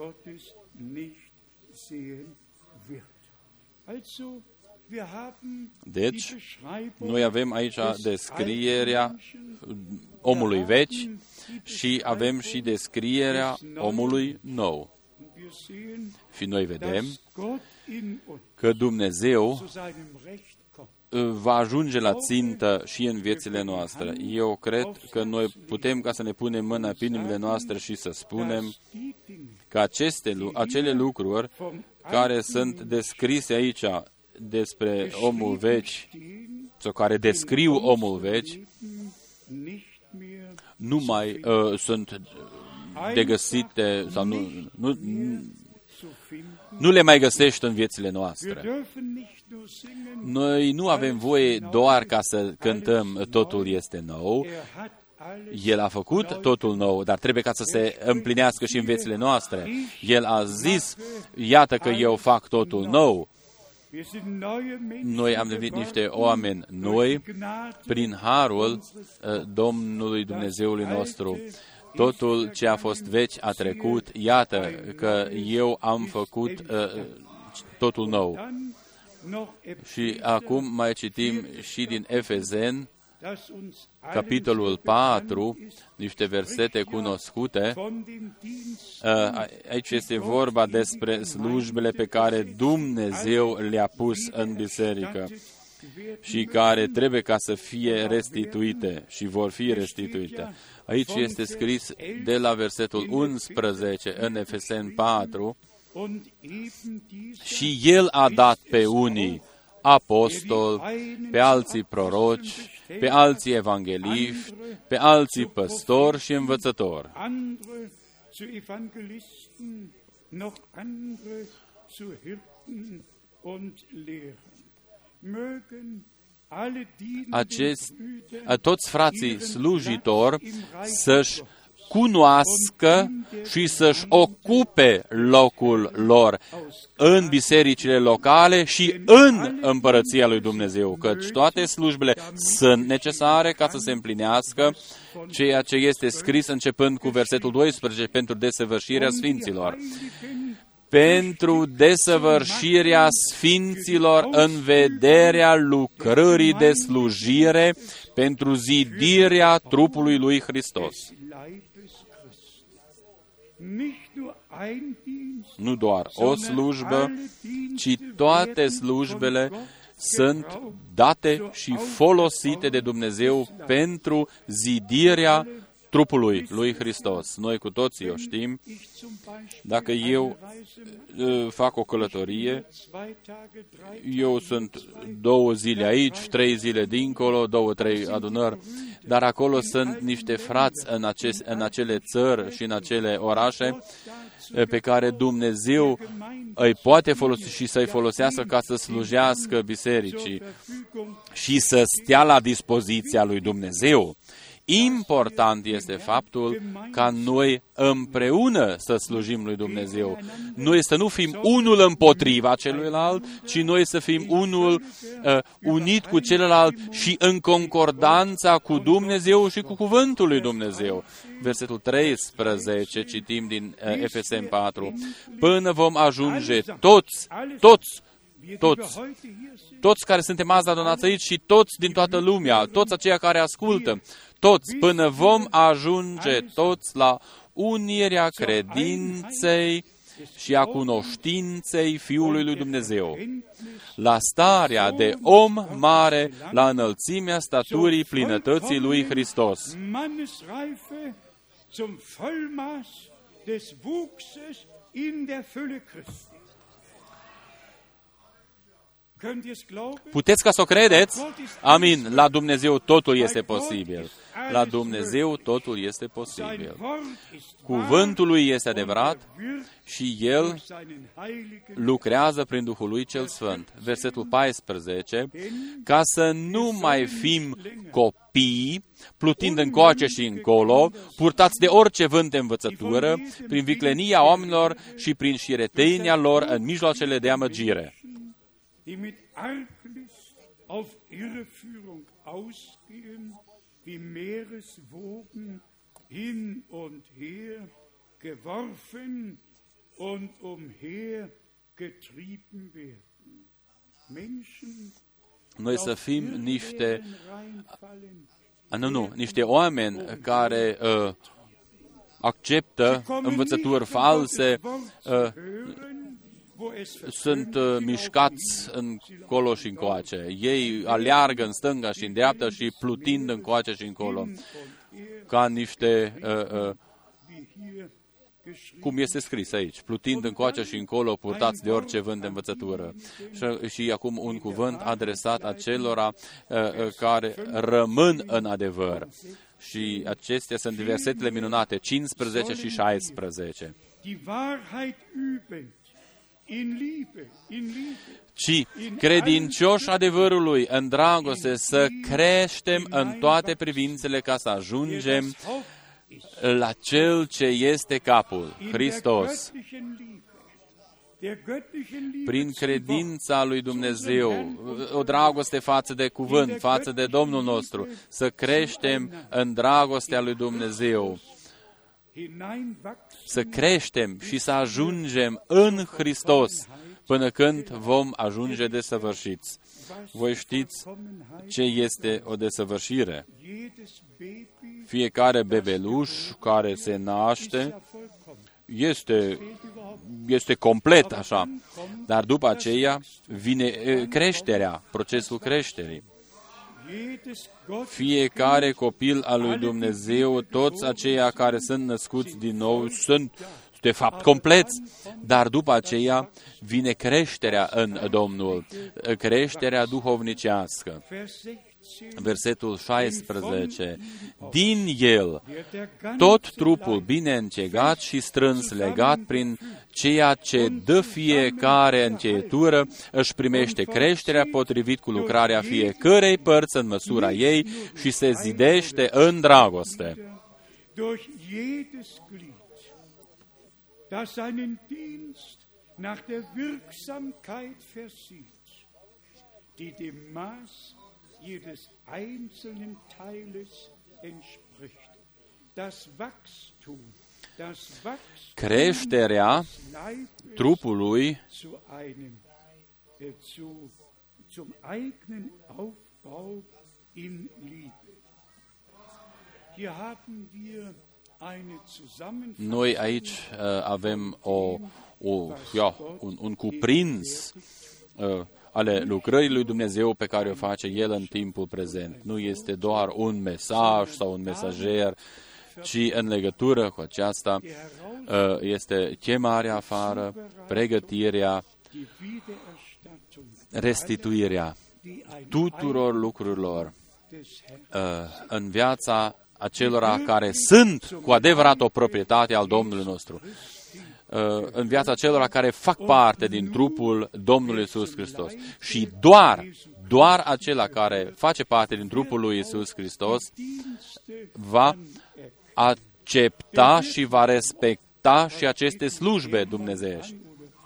Deci, noi avem aici descrierea omului vechi și avem și descrierea omului nou. Și noi vedem că Dumnezeu va ajunge la țintă și în viețile noastre. Eu cred că noi putem ca să ne punem mâna pe inimile noastre și să spunem că acele lucruri care sunt descrise aici despre omul vechi, sau care descriu omul vechi, nu mai sunt de găsite sau nu le mai găsești în viețile noastre. Noi nu avem voie doar ca să cântăm totul este nou. El a făcut totul nou, dar trebuie ca să se împlinească și în viețile noastre. El a zis, iată că eu fac totul nou. Noi am devenit niște oameni noi prin harul Domnului Dumnezeului nostru. Totul ce a fost vechi a trecut, iată că eu am făcut totul nou. Și acum mai citim și din Efeseni, capitolul 4, niște versete cunoscute. Aici este vorba despre slujbele pe care Dumnezeu le-a pus în biserică și care trebuie ca să fie restituite și vor fi restituite. Aici este scris de la versetul 11 în Efeseni 4, și El a dat pe unii apostoli, pe alții proroci, pe alții evangeliști, pe alții păstori și învățători. Toți frații slujitori să-și cunoască și să-și ocupe locul lor în bisericile locale și în împărăția lui Dumnezeu, căci toate slujbele sunt necesare ca să se împlinească ceea ce este scris începând cu versetul 12 pentru desăvârșirea sfinților. Pentru desăvârșirea sfinților în vederea lucrării de slujire pentru zidirea trupului lui Hristos. Nu doar o slujbă, ci toate slujbele sunt date și folosite de Dumnezeu pentru zidirea trupului lui Hristos. Noi cu toții o știm. Dacă eu fac o călătorie, eu sunt 2 zile aici, 3 zile dincolo, 2-3 adunări, dar acolo sunt niște frați în acele țări și în acele orașe pe care Dumnezeu îi poate folosi și să-i folosească ca să slujească bisericii și să stea la dispoziția lui Dumnezeu. Important este faptul ca noi împreună să slujim lui Dumnezeu. Noi să nu fim unul împotriva celuilalt, ci noi să fim unul unit cu celălalt și în concordanța cu Dumnezeu și cu cuvântul lui Dumnezeu. Versetul 13, citim din Efeseni 4. Până vom ajunge toți care suntem azi adunați aici și toți din toată lumea, toți aceia care ascultă, toți, până vom ajunge toți la unirea credinței și a cunoștinței Fiului lui Dumnezeu, la starea de om mare, la înălțimea staturii plinătății lui Hristos. Puteți ca să o credeți? Amin. La Dumnezeu totul este posibil. La Dumnezeu totul este posibil. Cuvântul lui este adevărat și El lucrează prin Duhul lui cel Sfânt. Versetul 14. Ca să nu mai fim copii, plutind încoace și încolo, purtați de orice vânt de învățătură, prin viclenia oamenilor și prin șiretenia lor în mijloacele de amăgire. Die mit Arglist auf Irreführung ausgehen, wie Meereswogen hin und her geworfen und umher getrieben werden. Menschen noi să fim niște oameni care acceptă învățături false, sunt mișcați încolo și încoace. Ei aleargă în stânga și în dreapta și plutind încoace și încolo, ca niște, cum este scris aici, plutind încoace și încolo, purtați de orice vânt de învățătură. Și acum un cuvânt adresat acelora care rămân în adevăr. Și acestea sunt versetele minunate, 15 și 16. Ci credincioși adevărului în dragoste să creștem în toate privințele ca să ajungem la Cel ce este capul, Hristos. Prin credința lui Dumnezeu, o dragoste față de cuvânt, față de Domnul nostru, să creștem în dragostea lui Dumnezeu. Să creștem și să ajungem în Hristos până când vom ajunge desăvârșiți. Voi știți ce este o desăvârșire? Fiecare bebeluș care se naște este complet așa, dar după aceea vine creșterea, procesul creșterii. Fiecare copil al lui Dumnezeu, toți aceia care sunt născuți din nou, sunt de fapt compleți, dar după aceea vine creșterea în Domnul, creșterea duhovnicească. Versetul 16. Din El, tot trupul bine încegat și strâns legat prin ceea ce dă fiecare încheietură, își primește creșterea potrivit cu lucrarea fiecărei părți în măsura ei și se zidește în dragoste. durch jedes Glied, das seinen Dienst nach der Wirksamkeit versieht, die dem Maß jedes einzelnen Teiles entspricht. Das Wachstum creșterea trupului zum eigenen Aufbau in Liebe. Hier haben wir eine Zusammenfassung. Noi aici avem un cuprins ale lucrării lui Dumnezeu pe care o face El în timpul prezent. Nu este doar un mesaj sau un mesager, ci în legătură cu aceasta este chemarea afară, pregătirea, restituirea tuturor lucrurilor în viața acelora care sunt cu adevărat o proprietate al Domnului nostru, în viața celor care fac parte din trupul Domnului Iisus Hristos. Și doar acela care face parte din trupul lui Iisus Hristos va accepta și va respecta și aceste slujbe dumnezeiești.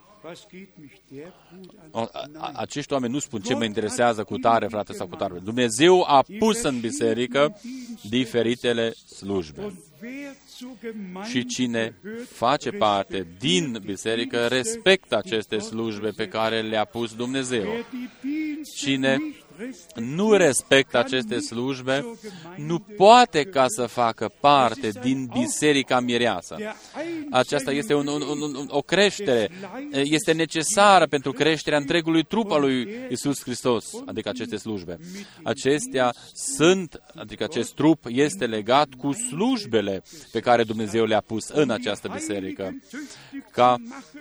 Acești oameni nu spun ce mă interesează cu tare, frate, sau cu tare. Dumnezeu a pus în biserică diferitele slujbe. Și cine face parte din biserică respectă aceste slujbe pe care le-a pus Dumnezeu. Cine nu respectă aceste slujbe, nu poate ca să facă parte din biserica mireasă. Aceasta este o creștere, este necesară pentru creșterea întregului trup al lui Iisus Hristos, adică aceste slujbe. Acestea sunt, adică acest trup este legat cu slujbele pe care Dumnezeu le-a pus în această biserică, ca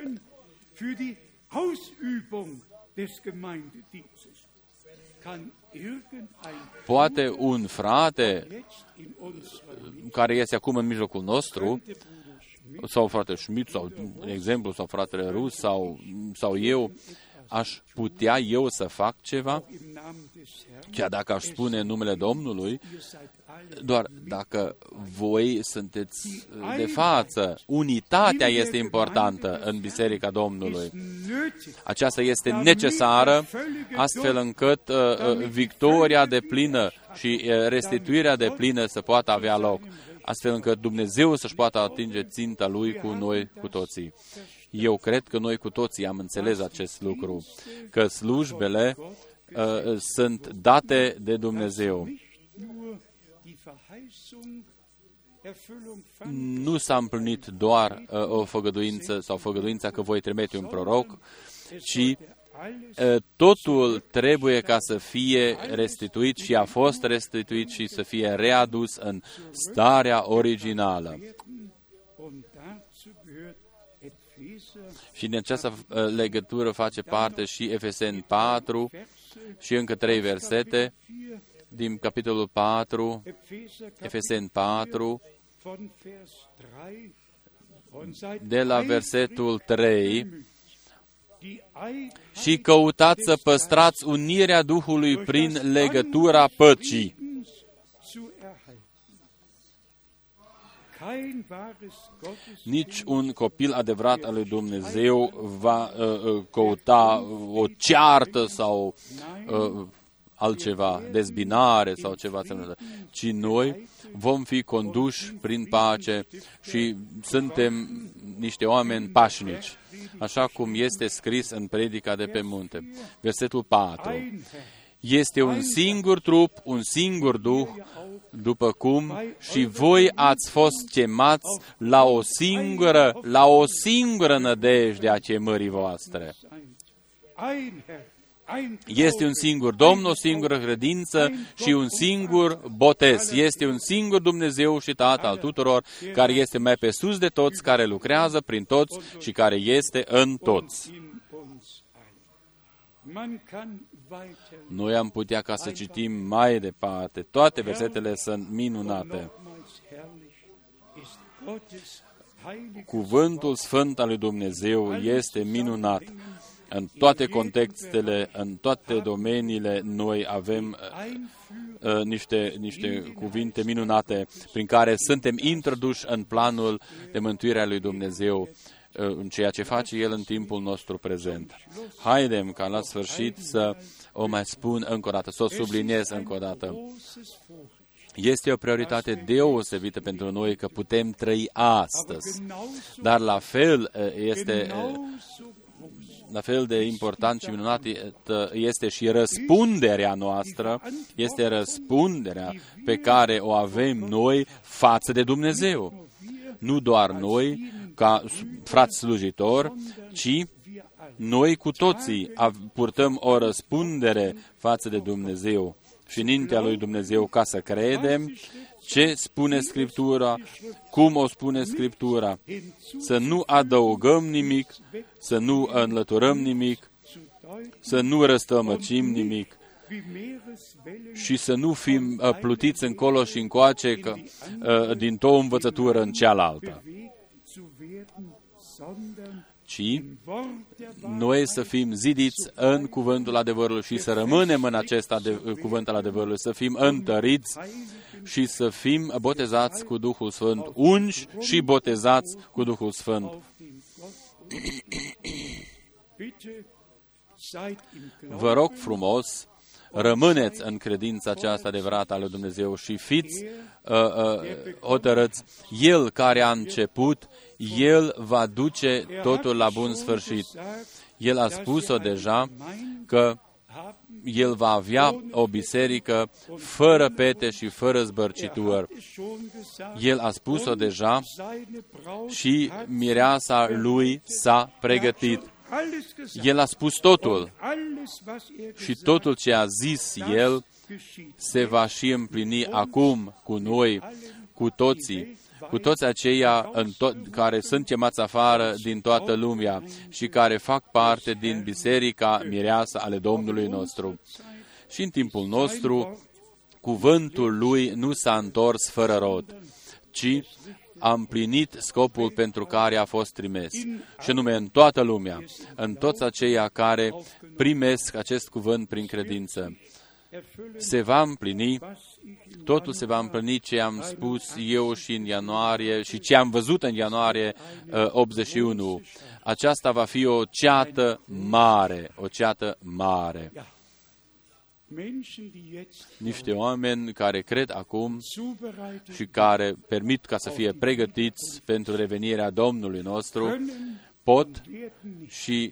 poate un frate care este acum în mijlocul nostru, sau frate Schmidt, sau, de exemplu, sau fratele Rus, sau eu, aș putea eu să fac ceva, chiar dacă aș spune numele Domnului, doar dacă voi sunteți de față. Unitatea este importantă în Biserica Domnului. Aceasta este necesară, astfel încât victoria deplină și restituirea deplină să poată avea loc, astfel încât Dumnezeu să-și poată atinge ținta Lui cu noi, cu toții. Eu cred că noi cu toții am înțeles acest lucru, că slujbele sunt date de Dumnezeu. Nu s-a împlinit doar o făgăduință sau făgăduința că voi trimite un proroc, ci totul trebuie ca să fie restituit și a fost restituit și să fie readus în starea originală. Și din această legătură face parte și Efeseni 4 și încă 3 versete din capitolul 4, Efeseni 4, de la versetul 3, și căutați să păstrați unirea Duhului prin legătura păcii. Nici un copil adevărat al lui Dumnezeu va căuta o ceartă sau altceva, dezbinare sau ceva asemenea, ci noi vom fi conduși prin pace și suntem niște oameni pașnici, așa cum este scris în Predica de pe munte. Versetul 4. Este un singur trup, un singur Duh, după cum și voi ați fost chemați la o singură nădejde a chemării voastre. Este un singur Domn, o singură credință și un singur botez. Este un singur Dumnezeu și Tată al tuturor, care este mai pe sus de toți, care lucrează prin toți și care este în toți. Noi am putea ca să citim mai departe. Toate versetele sunt minunate. Cuvântul Sfânt al lui Dumnezeu este minunat. În toate contextele, în toate domeniile, noi avem niște cuvinte minunate prin care suntem introduși în planul de mântuire a lui Dumnezeu, în ceea ce face El în timpul nostru prezent. Haidem ca la sfârșit să o mai spun încă o dată, să o subliniez încă o dată. Este o prioritate deosebită pentru noi că putem trăi astăzi, dar la fel este la fel de important și minunat este și răspunderea noastră, este răspunderea pe care o avem noi față de Dumnezeu. Nu doar noi, ca frați slujitori, ci noi cu toții purtăm o răspundere față de Dumnezeu și înaintea lui Dumnezeu ca să credem ce spune Scriptura, cum o spune Scriptura, să nu adăugăm nimic, să nu înlăturăm nimic, să nu răstămăcim nimic și să nu fim plutiți încolo și încoace dintr-o învățătură în cealaltă, ci noi să fim zidiți în cuvântul adevărului și să rămânem în acest cuvânt al adevărului, să fim întăriți și să fim botezați cu Duhul Sfânt, unși și botezați cu Duhul Sfânt. Vă rog frumos, rămâneți în credința aceasta adevărată a lui Dumnezeu și fiți hotărâți. El care a început, El va duce totul la bun sfârșit. El a spus-o deja că El va avea o biserică fără pete și fără zbărcitură. El a spus-o deja și mireasa Lui s-a pregătit. El a spus totul și totul ce a zis El se va și împlini acum cu noi, cu toții, cu toți aceia care sunt chemați afară din toată lumea și care fac parte din biserica mireasă ale Domnului nostru. Și în timpul nostru, cuvântul Lui nu s-a întors fără rod, ci a împlinit scopul pentru care a fost trimis, și anume în toată lumea, în toți aceia care primesc acest cuvânt prin credință. Se va împlini, totul se va împlini ce am spus eu și în ianuarie și ce am văzut în ianuarie 81. Aceasta va fi o ceată mare, o ceată mare. Niște oameni care cred acum și care permit ca să fie pregătiți pentru revenirea Domnului nostru, pot și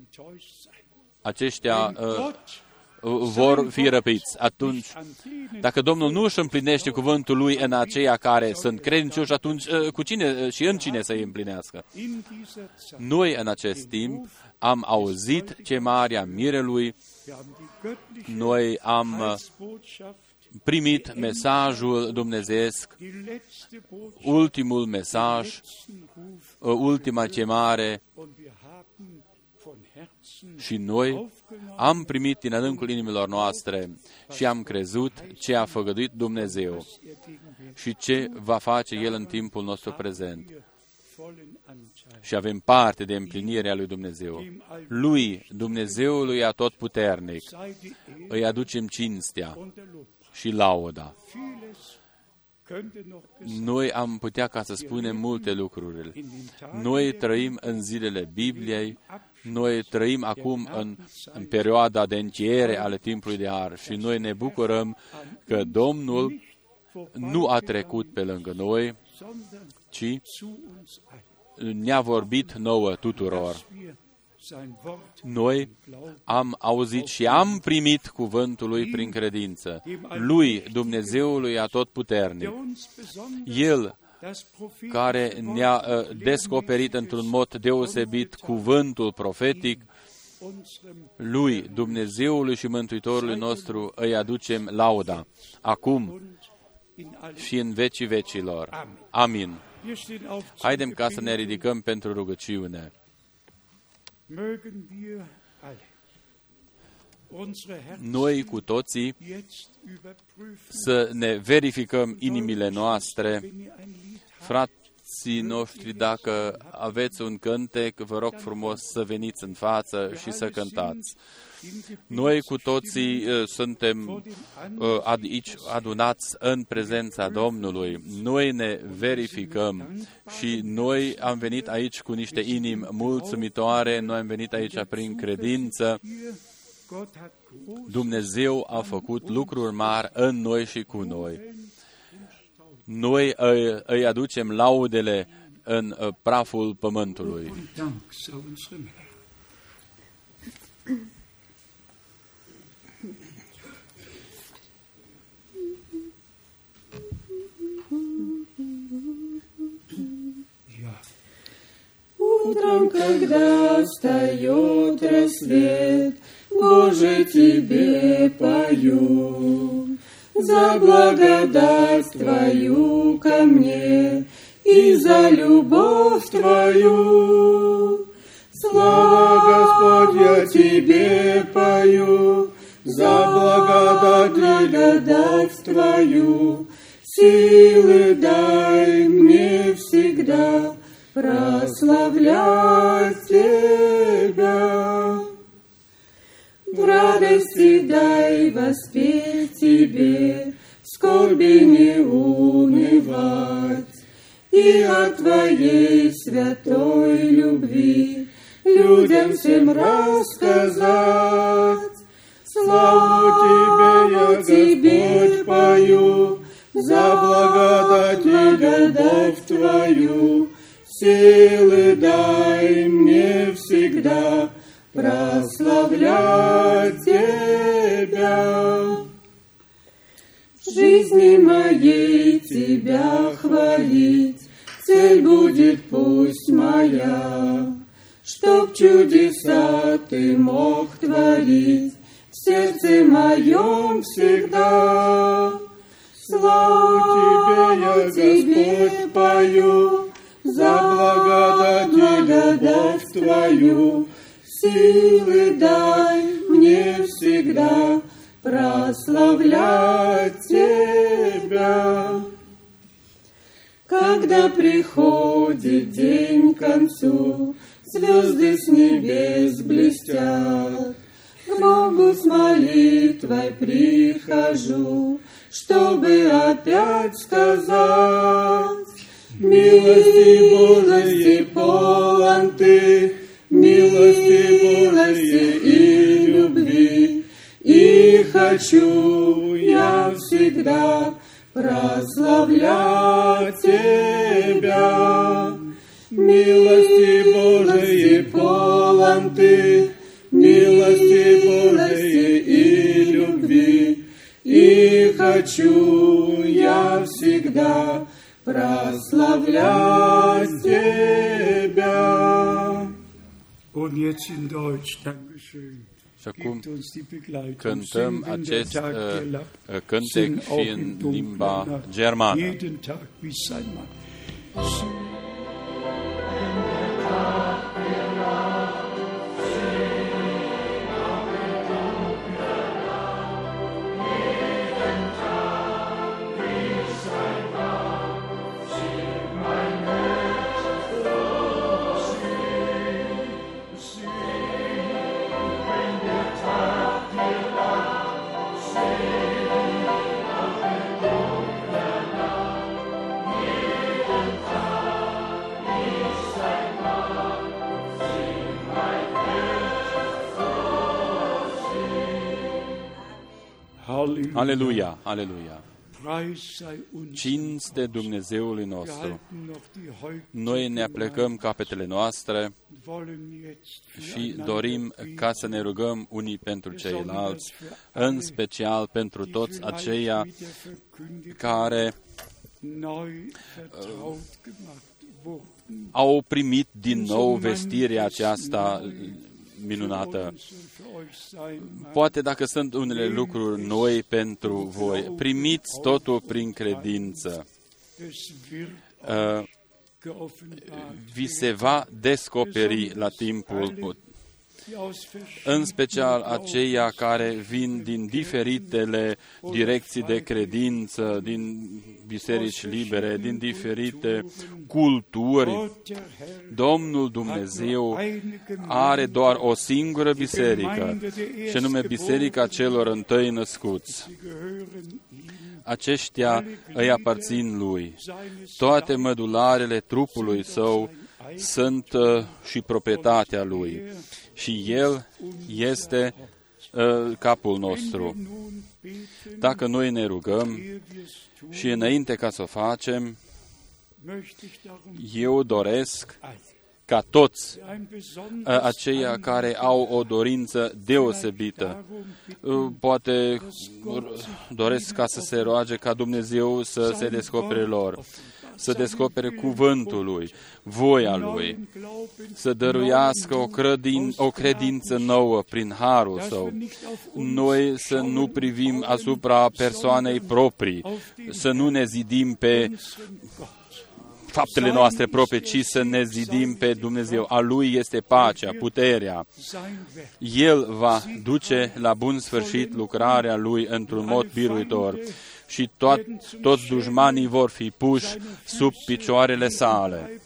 aceștia vor fi răpiți. Atunci, dacă Domnul nu își împlinește cuvântul Lui în aceia care sunt credincioși, atunci cu cine și în cine să îi împlinească? Noi, în acest timp, am auzit chemarea Mirelui, noi am primit mesajul dumnezeiesc, ultimul mesaj, ultima chemare, și noi am primit din adâncul inimilor noastre și am crezut ce a făgăduit Dumnezeu și ce va face El în timpul nostru prezent. Și avem parte de împlinirea lui Dumnezeu. Lui, Dumnezeului Atotputernic, îi aducem cinstea și lauda. Noi am putea ca să spunem multe lucruri. Noi trăim în zilele Bibliei, noi trăim acum în perioada de încheiere ale timpului de har și noi ne bucurăm că Domnul nu a trecut pe lângă noi, ci ne-a vorbit nouă tuturor. Noi am auzit și am primit cuvântul Lui prin credință. Lui, Dumnezeului Atotputernic, El care ne-a descoperit într-un mod deosebit cuvântul profetic, Lui, Dumnezeului și Mântuitorului nostru, îi aducem lauda, acum și în vecii vecilor. Amin. Haidem ca să ne ridicăm pentru rugăciune. Noi cu toții să ne verificăm inimile noastre. Frați frații noștri, dacă aveți un cântec, vă rog frumos să veniți în față și să cântați. Noi cu toții suntem aici adunați în prezența Domnului. Noi ne verificăm și noi am venit aici cu niște inimi mulțumitoare, noi am venit aici prin credință. Dumnezeu a făcut lucruri mari în noi și cu noi. Noi îi aducem laudele în praful pământului. Утром, когда встает рассвет, Боже, Тебе пою, за благодать Твою ко мне и за любовь Твою. Слава, Господь, я Тебе пою, за благодать Твою. Силы дай мне всегда прославлять Тебя. В радости дай воспеть Тебе, в скорби не унывать, и о Твоей святой любви людям всем рассказать. Славу Тебе пою, за благодать Твою. Силы дай мне всегда прославлять Тебя. В жизни моей Тебя хвалить, цель будет пусть моя, чтоб чудеса Ты мог творить в сердце моем всегда. Славу Тебе пою, за благодать Твою. Силы дай мне всегда прославлять Тебя. Когда приходит день к концу, звезды с небес блестят, к Богу с молитвой прихожу, чтобы опять сказать: милости Божией полон Ты, милости Божией и любви, и хочу я всегда прославлять Тебя. Милости Божией полон Ты, милости Божией и любви, и хочу я всегда прославлять Тебя. Und jetzt in Deutsch, Dankeschön. Și acum cântăm acest cântec și în limba germană. Jeden Tag wie sein Mann. Aleluia, aleluia. Cinste Dumnezeului nostru. Noi ne aplecăm capetele noastre și dorim ca să ne rugăm unii pentru ceilalți, în special pentru toți aceia care au primit din nou vestirea aceasta minunată. Poate dacă sunt unele lucruri noi pentru voi, primiți totul prin credință. Vi se va descoperi la timpul în special aceia care vin din diferitele direcții de credință, din biserici libere, din diferite culturi. Domnul Dumnezeu are doar o singură biserică, și anume Biserica celor întâi născuți. Aceștia îi aparțin Lui. Toate mădularele trupului Său sunt și proprietatea Lui. Și El este capul nostru. Dacă noi ne rugăm și înainte ca să o facem, eu doresc ca toți aceia care au o dorință deosebită, poate doresc ca să se roage ca Dumnezeu să se descopere lor, să descopere cuvântul Lui, voia Lui, să dăruiască o credință nouă prin harul Său. Noi să nu privim asupra persoanei proprii, să nu ne zidim pe faptele noastre proprii, ci să ne zidim pe Dumnezeu. A Lui este pacea, puterea. El va duce la bun sfârșit lucrarea Lui într-un mod biruitor și toți dușmanii vor fi puși sub picioarele sale.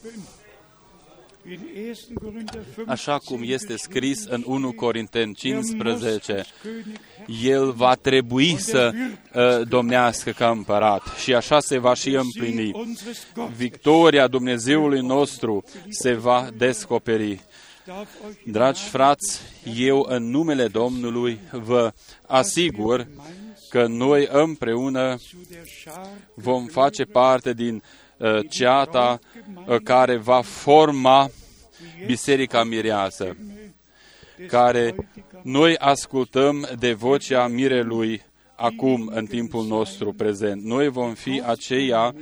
Așa cum este scris în 1 Corinteni 15, El va trebui să domnească ca împărat și așa se va și împlini. Victoria Dumnezeului nostru se va descoperi. Dragi frați, eu în numele Domnului vă asigur că noi împreună vom face parte din ceata care va forma Biserica Mireasă, care noi ascultăm de vocea Mirelui acum, în timpul nostru prezent. Noi vom fi aceia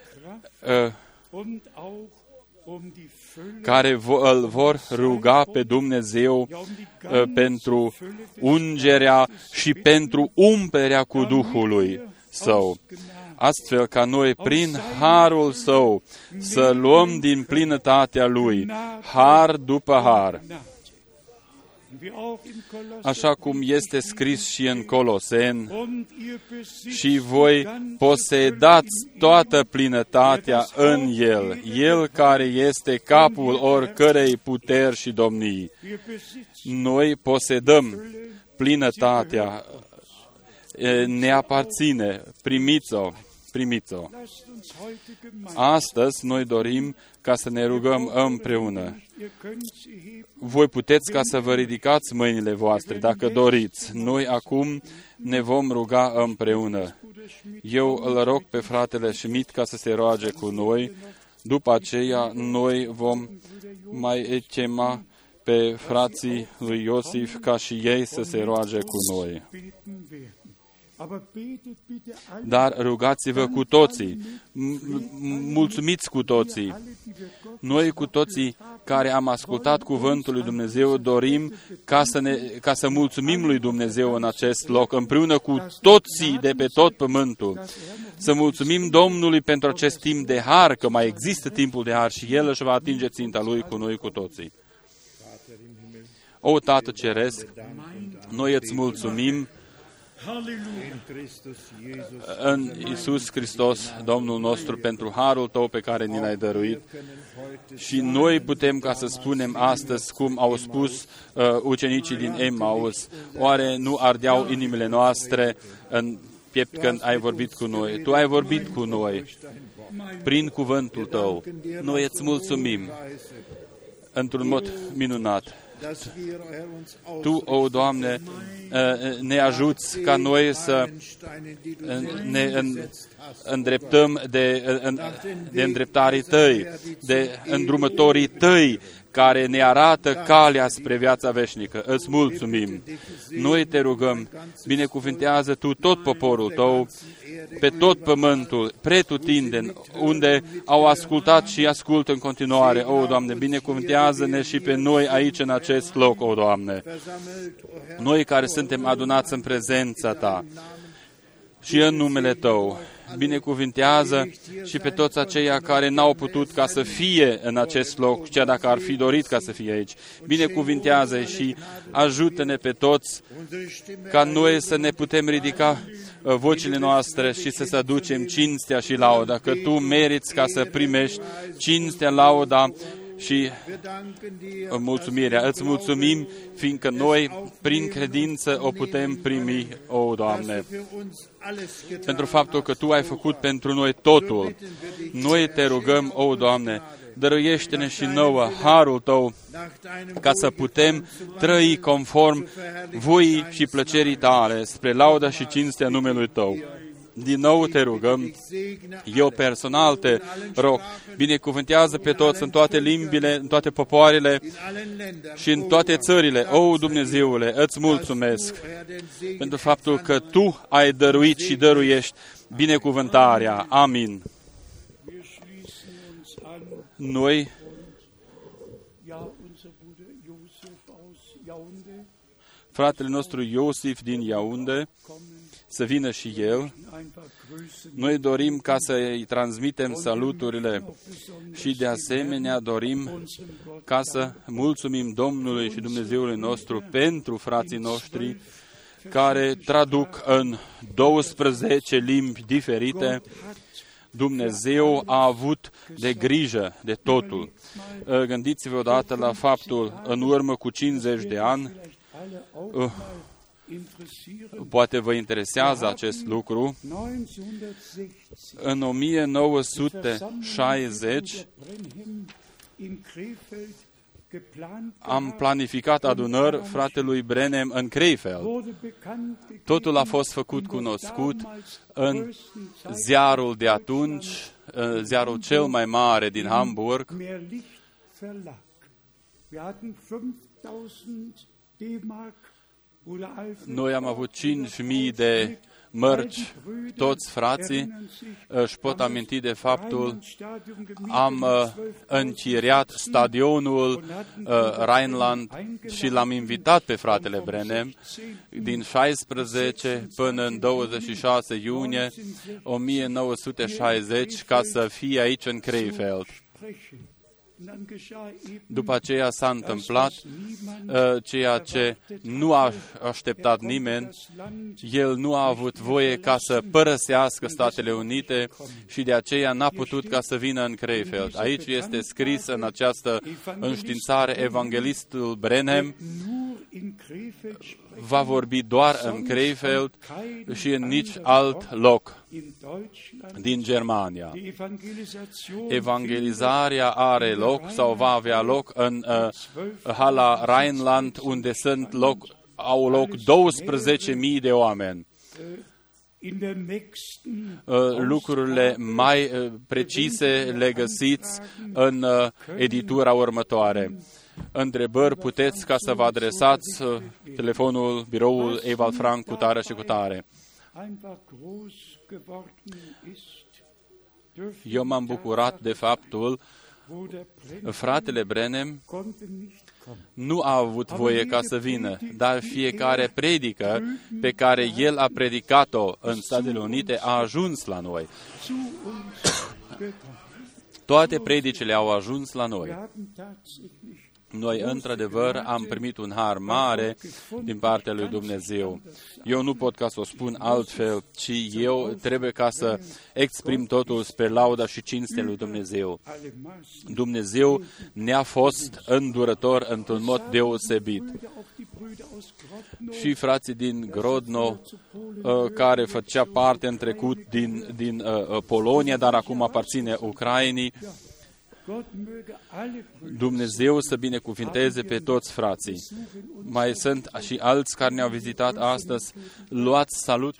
care îl vor ruga pe Dumnezeu pentru ungerea și pentru umplerea cu Duhului Său, astfel ca noi, prin harul Său, să luăm din plinătatea Lui, har după har. Așa cum este scris și în Coloseni, și voi posedați toată plinătatea în El, El care este capul oricărei puteri și domnii. Noi posedăm plinătatea, ne aparține, primiți-o. Astăzi noi dorim ca să ne rugăm împreună. Voi puteți ca să vă ridicați mâinile voastre, dacă doriți. Noi acum ne vom ruga împreună. Eu îl rog pe fratele Schmidt ca să se roage cu noi. După aceea, noi vom mai chema pe frații lui Iosif ca și ei să se roage cu noi. Dar rugați-vă cu toții, mulțumiți cu toții. Noi cu toții care am ascultat cuvântul lui Dumnezeu dorim ca să mulțumim lui Dumnezeu în acest loc, împreună cu toții de pe tot pământul. Să mulțumim Domnului pentru acest timp de har, că mai există timpul de har și El își va atinge ținta Lui cu noi cu toții. O, Tată Ceresc, noi îți mulțumim în Iisus Hristos, Domnul nostru, pentru harul Tău pe care ni l-ai dăruit. Și noi putem ca să spunem astăzi, cum au spus ucenicii din Emmaus, oare nu ardeau inimile noastre în piept când ai vorbit cu noi? Tu ai vorbit cu noi prin cuvântul Tău. Noi îți mulțumim într-un mod minunat. Tu, o Doamne, ne ajuți ca noi să ne îndreptăm de îndreptarii Tăi, de îndrumătorii Tăi, care ne arată calea spre viața veșnică. Îți mulțumim. Noi te rugăm, binecuvintează Tu tot poporul Tău, pe tot pământul, pretutindeni, unde au ascultat și ascultă în continuare. O, Doamne, binecuvintează-ne și pe noi aici în acest loc, o, Doamne. Noi care suntem adunați în prezența Ta și în numele Tău, Binecuvintează și pe toți aceia care n-au putut ca să fie în acest loc, chiar dacă ar fi dorit ca să fie aici. Binecuvintează și ajută-ne pe toți ca noi să ne putem ridica vocile noastre și să aducem cinstea și lauda, că Tu meriți ca să primești cinstea, lauda și mulțumirea. Îți mulțumim, fiindcă noi, prin credință, o putem primi, o Doamne, pentru faptul că Tu ai făcut pentru noi totul. Noi te rugăm, o Doamne, dăruiește-ne și nouă harul Tău, ca să putem trăi conform voii și plăcerii Tale, spre lauda și cinstea numelui Tău. Din nou te rugăm, eu personal te rog, binecuvântează pe toți în toate limbile, în toate popoarele și în toate țările. O, Dumnezeule, îți mulțumesc pentru faptul că Tu ai dăruit și dăruiești binecuvântarea. Amin. Noi fratele nostru Iosif din Yaounde să vină și el. Noi dorim ca să-i transmitem saluturile și de asemenea dorim ca să mulțumim Domnului și Dumnezeului nostru pentru frații noștri care traduc în 12 limbi diferite. Dumnezeu a avut de grijă de totul. Gândiți-vă odată la faptul, în urmă cu 50 de ani, poate vă interesează acest lucru, în 1960 am planificat adunări fratelui Branham în Krefeld. Totul a fost făcut cunoscut în ziarul de atunci, ziarul cel mai mare din Hamburg. Noi am avut 5.000 de mărci, toți frații își pot aminti de faptul, am închiriat stadionul Rheinland și l-am invitat pe fratele Branham din 16 până în 26 iunie 1960 ca să fie aici în Krefeld. După aceea s-a întâmplat ceea ce nu a așteptat nimeni. El nu a avut voie ca să părăsească Statele Unite și de aceea n-a putut ca să vină în Krefeld. Aici este scris în această înștiințare, evanghelistul Branham va vorbi doar în Krefeld și în nici alt loc din Germania. Evangelizarea are loc sau va avea loc în hala Rheinland, unde au loc 12.000 de oameni. Lucrurile mai precise le găsiți în editura următoare. Întrebări puteți ca să vă adresați telefonul, biroul Ewald Frank cu tare și cu tare. Eu m-am bucurat de faptul fratele Branham nu a avut voie ca să vină, dar fiecare predică pe care el a predicat-o în Statele Unite a ajuns la noi. Toate predicile au ajuns la noi. Noi, într-adevăr, am primit un har mare din partea lui Dumnezeu. Eu nu pot ca să o spun altfel, ci eu trebuie ca să exprim totul spre lauda și cinstea lui Dumnezeu. Dumnezeu ne-a fost îndurător într-un mod deosebit. Și frații din Grodno, care făcea parte în trecut din Polonia, dar acum aparține Ucrainei, Dumnezeu să binecuvinteze pe toți frații. Mai sunt și alți care ne-au vizitat astăzi. Luați salut!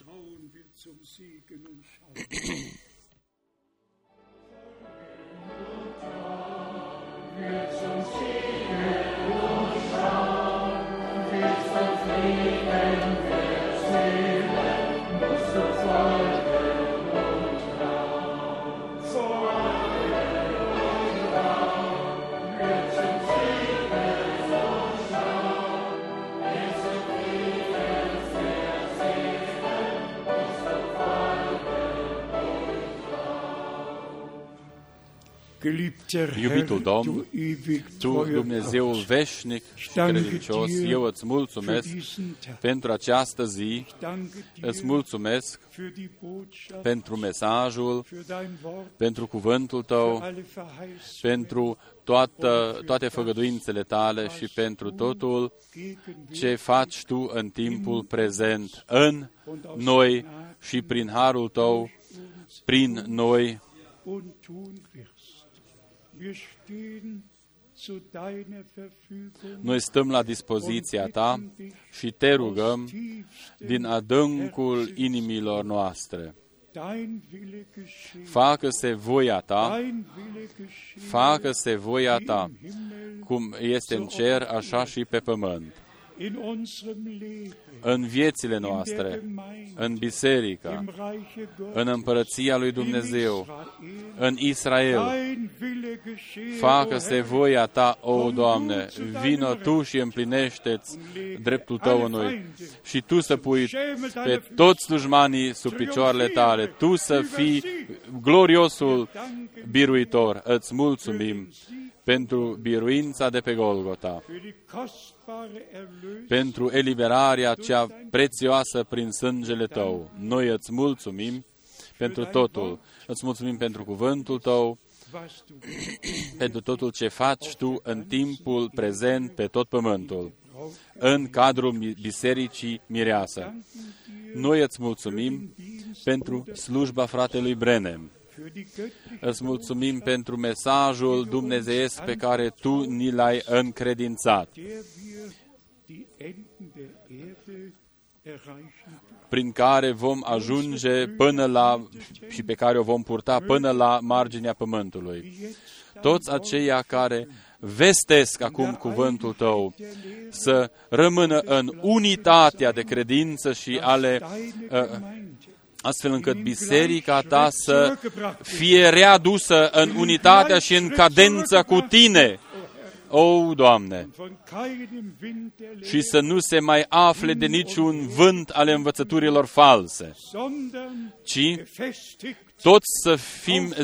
Iubitul Domn, Tu, Dumnezeul veșnic și credincios, eu îți mulțumesc pentru această zi, îți mulțumesc pentru mesajul, pentru cuvântul Tău, pentru toate făgăduințele Tale și pentru totul ce faci Tu în timpul prezent, în noi și prin harul Tău, prin noi. Noi stăm la dispoziția Ta și Te rugăm din adâncul inimilor noastre. Facă-se voia Ta, facă-se voia Ta, cum este în cer, așa și pe pământ. În viețile noastre, în biserică, în împărăția lui Dumnezeu, în Israel. Facă-se voia Ta, o Doamne, vină Tu și împlinește-ți dreptul Tău în noi. Și Tu să pui pe toți slujmanii sub picioarele Tale, Tu să fii gloriosul biruitor. Îți mulțumim pentru biruința de pe Golgota, pentru eliberarea cea prețioasă prin sângele Tău. Noi îți mulțumim pentru totul. Îți mulțumim pentru cuvântul Tău, pentru totul ce faci Tu în timpul prezent pe tot pământul, în cadrul Bisericii Mireasă. Noi îți mulțumim pentru slujba fratelui Brenem. Îți mulțumim pentru mesajul dumnezeiesc pe care Tu ni l-ai încredințat, prin care vom ajunge până la, și pe care o vom purta până la marginea pământului. Toți aceia care vestesc acum cuvântul Tău să rămână în unitatea de credință și astfel încât biserica Ta să fie readusă în unitatea și în cadență cu Tine, o, Doamne, și să nu se mai afle de niciun vânt ale învățăturilor false, ci toți să fim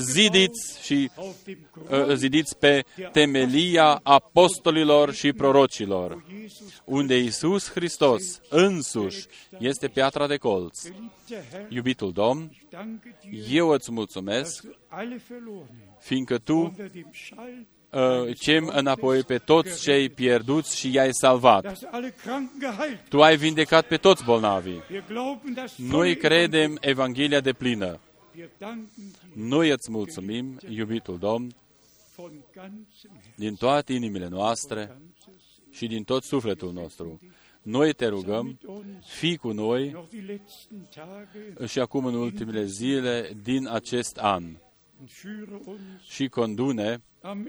zidiți pe temelia apostolilor și prorocilor, unde Iisus Hristos însuși este piatra de colț. Iubitul Domn, eu îți mulțumesc, fiindcă Tu chem înapoi pe toți cei pierduți și i-ai salvat. Tu ai vindecat pe toți bolnavii. Noi credem Evanghelia de plină. Noi îți mulțumim, iubitul Domn, din toate inimile noastre și din tot sufletul nostru. Noi Te rugăm, fii cu noi și acum în ultimele zile din acest an și condu-ne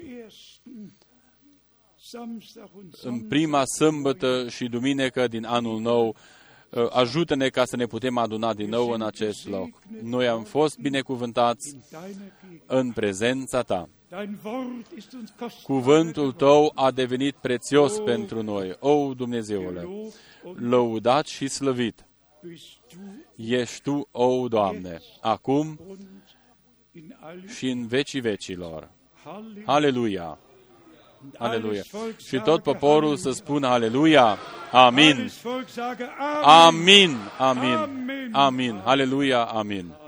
în prima sâmbătă și duminică din anul nou. Ajută-ne ca să ne putem aduna din nou în acest loc. Noi am fost binecuvântați în prezența Ta. Cuvântul Tău a devenit prețios pentru noi. O, Dumnezeule, lăudat și slăvit ești Tu, o, Doamne, acum și în vecii vecilor. Aleluia! Aleluia! Și tot poporul să spună aleluia! Amin! Amin! Amin! Amin! Aleluia! Amin!